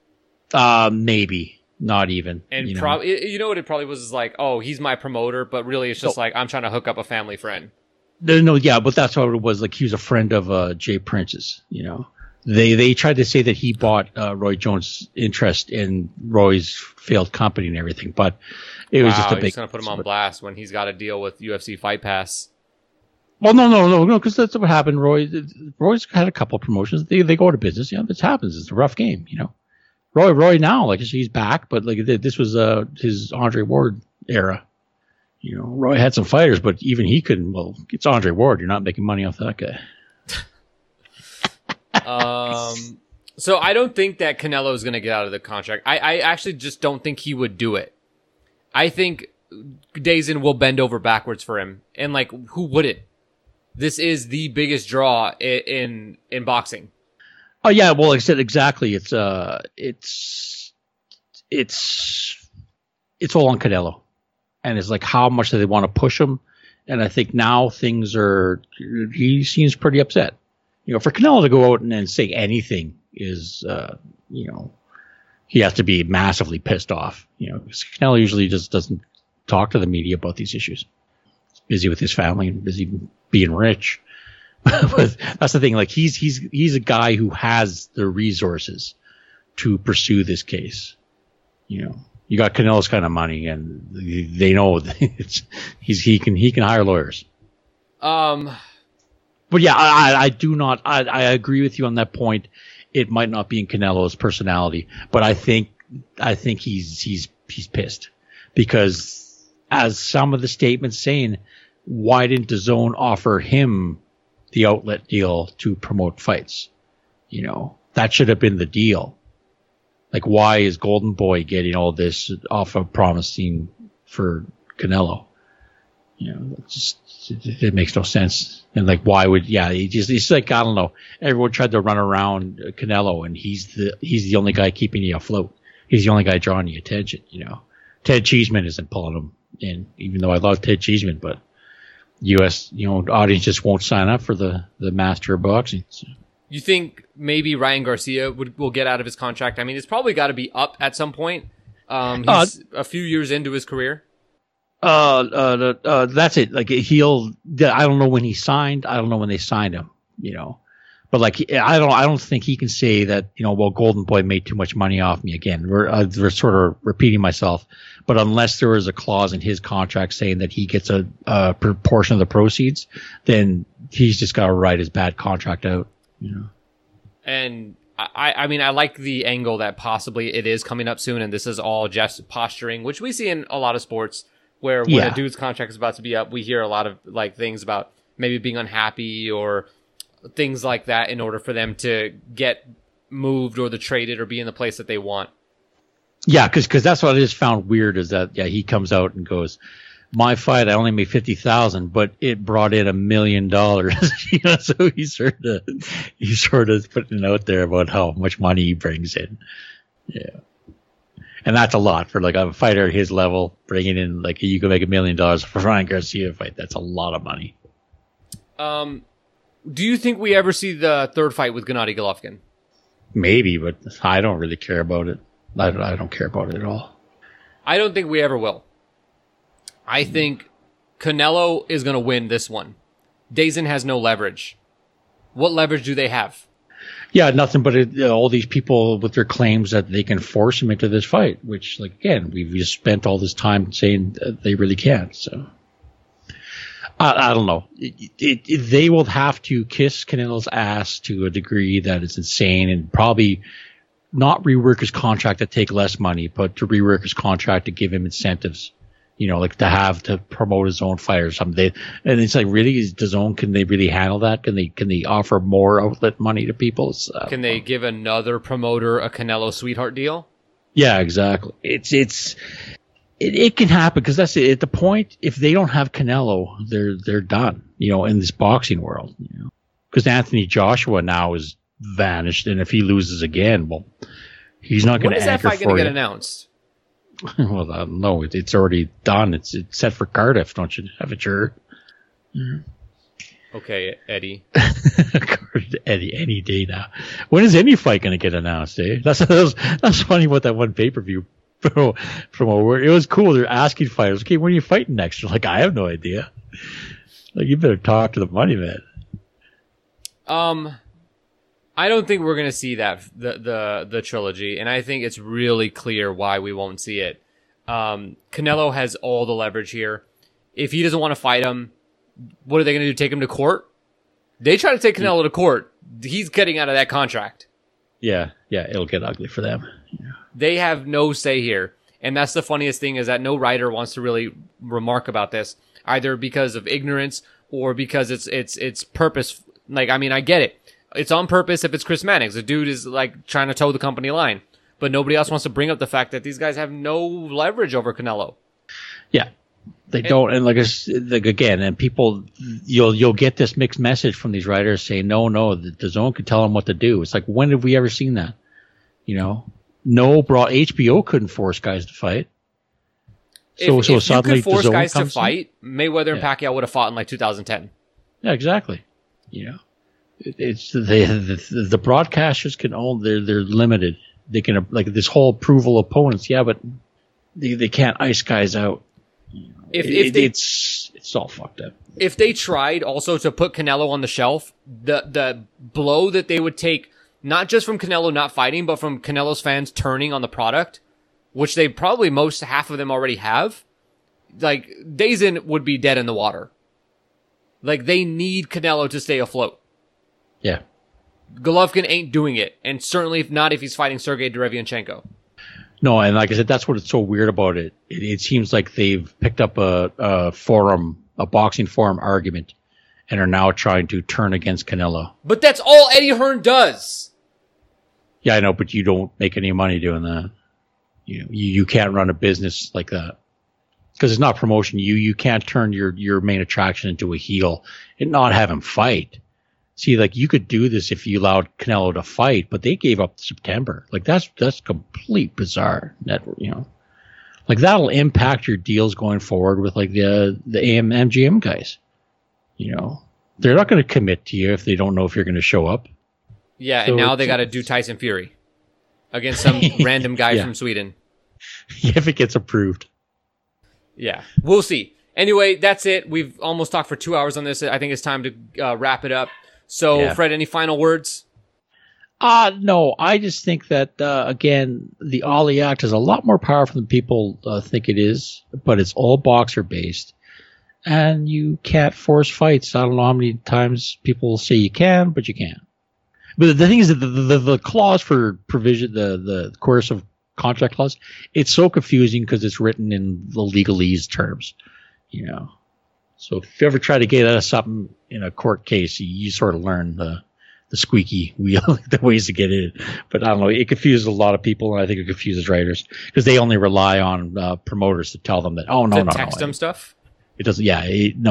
Maybe. Not even. And probably, what it probably was is like, oh, he's my promoter, but really it's just I'm trying to hook up a family friend. No, yeah, but that's what it was. Like, he was a friend of Jay Prince's, They tried to say that he bought Roy Jones' interest in Roy's failed company and everything, but it was just a big. He's going to put him on blast when he's got to deal with UFC Fight Pass. Well, no, because that's what happened. Roy's had a couple of promotions. They go to business. This happens. It's a rough game. Roy now, he's back, but this was his Andre Ward era. Roy had some fighters, but even he couldn't. Well, it's Andre Ward. You're not making money off that guy. So I don't think that Canelo is going to get out of the contract. I actually just don't think he would do it. I think DAZN will bend over backwards for him. And who wouldn't? This is the biggest draw in boxing. Oh yeah, well, like I said, exactly. It's all on Canelo, and it's like how much do they want to push him? And I think now things are. He seems pretty upset. For Canelo to go out and say anything is, he has to be massively pissed off. 'Cause Canelo usually just doesn't talk to the media about these issues. He's busy with his family and busy being rich. But that's the thing. Like he's a guy who has the resources to pursue this case. You got Canelo's kind of money, and they know he can hire lawyers. But yeah, I do not. I agree with you on that point. It might not be in Canelo's personality, but I think he's pissed because, as some of the statements saying, why didn't DAZN offer him the outlet deal to promote fights? That should have been the deal. Like, why is Golden Boy getting all this off of promising for Canelo? It makes no sense. And like, why would, it's like, I don't know. Everyone tried to run around Canelo, and he's the only guy keeping you afloat. He's the only guy drawing the attention, Ted Cheeseman isn't pulling him in, even though I love Ted Cheeseman, but U.S., audience just won't sign up for the master of boxing. So. You think maybe Ryan Garcia will get out of his contract? I mean, it's probably got to be up at some point. He's a few years into his career. That's it. Like I don't know when he signed. I don't know when they signed him, but like, I don't think he can say that, well, Golden Boy made too much money off me again. We're sort of repeating myself, but unless there was a clause in his contract saying that he gets a proportion of the proceeds, then he's just got to write his bad contract out, And I mean, I like the angle that possibly it is coming up soon, and this is all just posturing, which we see in a lot of sports. Where when a dude's contract is about to be up, we hear a lot of like things about maybe being unhappy or things like that in order for them to get moved or traded or be in the place that they want. Yeah, because that's what I just found weird is that he comes out and goes, my fight I only made $50,000, but it brought in $1 million. So he's sort of putting it out there about how much money he brings in. Yeah. And that's a lot for like a fighter at his level, bringing in like you can make $1 million for Ryan Garcia fight. That's a lot of money. Do you think we ever see the third fight with Gennady Golovkin? Maybe, but I don't really care about it. I don't care about it at all. I don't think we ever will. I think Canelo is going to win this one. DAZN has no leverage. What leverage do they have? Yeah, nothing but all these people with their claims that they can force him into this fight, which, like, again, we've just spent all this time saying they really can't. So, I don't know. They will have to kiss Canelo's ass to a degree that is insane, and probably not rework his contract to take less money, but to rework his contract to give him incentives. Like to promote his own fight or something. And it's like, really, is DAZN, can they really handle that? Can they offer more outlet money to people? Can they give another promoter a Canelo sweetheart deal? Yeah, exactly. It can happen because that's it. At the point, if they don't have Canelo, they're done. In this boxing world. Because Anthony Joshua now is vanished, and if he loses again, well, he's not going to. When is that fight going to get announced? Well, no, it's already done. It's set for Cardiff. Don't you have it sure? Okay, Eddie. Eddie, any day now. When is any fight going to get announced, eh? That's funny about that one pay-per-view from over. It was cool. They're asking fighters, okay, when are you fighting next? They're like, I have no idea. Like, you better talk to the money man. I don't think we're going to see that, the trilogy, and I think it's really clear why we won't see it. Canelo has all the leverage here. If he doesn't want to fight him, what are they going to do, take him to court? They try to take Canelo to court. He's getting out of that contract. Yeah, it'll get ugly for them. Yeah. They have no say here, and that's the funniest thing is that no writer wants to really remark about this, either because of ignorance or because it's purpose. Like, I mean, I get it. It's on purpose if it's Chris Mannix. The dude is like trying to toe the company line. But nobody else wants to bring up the fact that these guys have no leverage over Canelo. Yeah. They don't, and like again, and people, you'll get this mixed message from these writers saying, no, the Zone could tell them what to do. It's like, when have we ever seen that? No, HBO couldn't force guys to fight. If suddenly you could force the Zone guys to comes fight, Mayweather and Pacquiao would have fought in like 2010. Yeah, exactly. It's the broadcasters can own. They're limited. They can, like, this whole approval opponents. Yeah, but they can't ice guys out. It's all fucked up. If they tried also to put Canelo on the shelf, the blow that they would take, not just from Canelo not fighting, but from Canelo's fans turning on the product, which they probably half of them already have, like, DAZN would be dead in the water. Like, they need Canelo to stay afloat. Yeah. Golovkin ain't doing it, and certainly not if he's fighting Sergey Derevianchenko. No, and like I said, that's what's so weird about it. It seems like they've picked up a boxing forum argument, and are now trying to turn against Canelo. But that's all Eddie Hearn does. Yeah, I know, but you don't make any money doing that. You can't run a business like that because it's not promotion. You can't turn your main attraction into a heel and not have him fight. See, like, you could do this if you allowed Canelo to fight, but they gave up September. Like, that's complete bizarre. Like, that'll impact your deals going forward with, like, the MGM guys. They're not going to commit to you if they don't know if you're going to show up. Yeah, so, and now they got to do Tyson Fury against some random guy from Sweden. If it gets approved. Yeah, we'll see. Anyway, that's it. We've almost talked for 2 hours on this. I think it's time to wrap it up. So, Fred, any final words? No, I just think that, again, the Ali Act is a lot more powerful than people think it is, but it's all boxer based. And you can't force fights. I don't know how many times people say you can, but you can't. But the thing is that the clause for provision, the coercive contract clause, it's so confusing because it's written in the legalese terms, So if you ever try to get out of something in a court case, you sort of learn the squeaky wheel, the ways to get in. But I don't know, it confuses a lot of people, and I think it confuses writers because they only rely on promoters to tell them that, no, text them stuff. It doesn't. Yeah,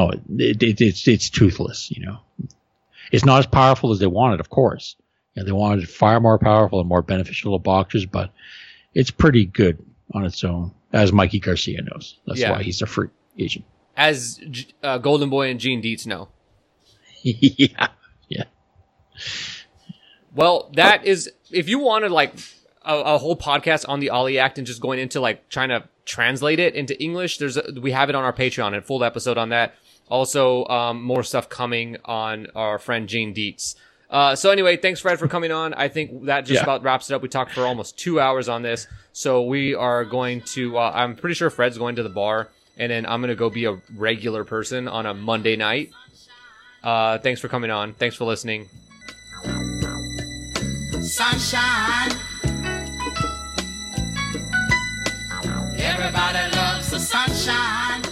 it's toothless. It's not as powerful as they wanted, of course. They wanted it far more powerful and more beneficial to boxers, but it's pretty good on its own, as Mikey Garcia knows. That's why he's a free agent. As Golden Boy and Gene Dietz know. Yeah. Well, that is, if you wanted like a whole podcast on the Ali Act and just going into like trying to translate it into English, we have it on our Patreon, a full episode on that. Also, more stuff coming on our friend Gene Dietz. So anyway, thanks Fred for coming on. I think that just about wraps it up. We talked for almost 2 hours on this. So we are going to, I'm pretty sure Fred's going to the bar, and then I'm going to go be a regular person on a Monday night. Thanks for coming on. Thanks for listening. Sunshine. Everybody loves the sunshine.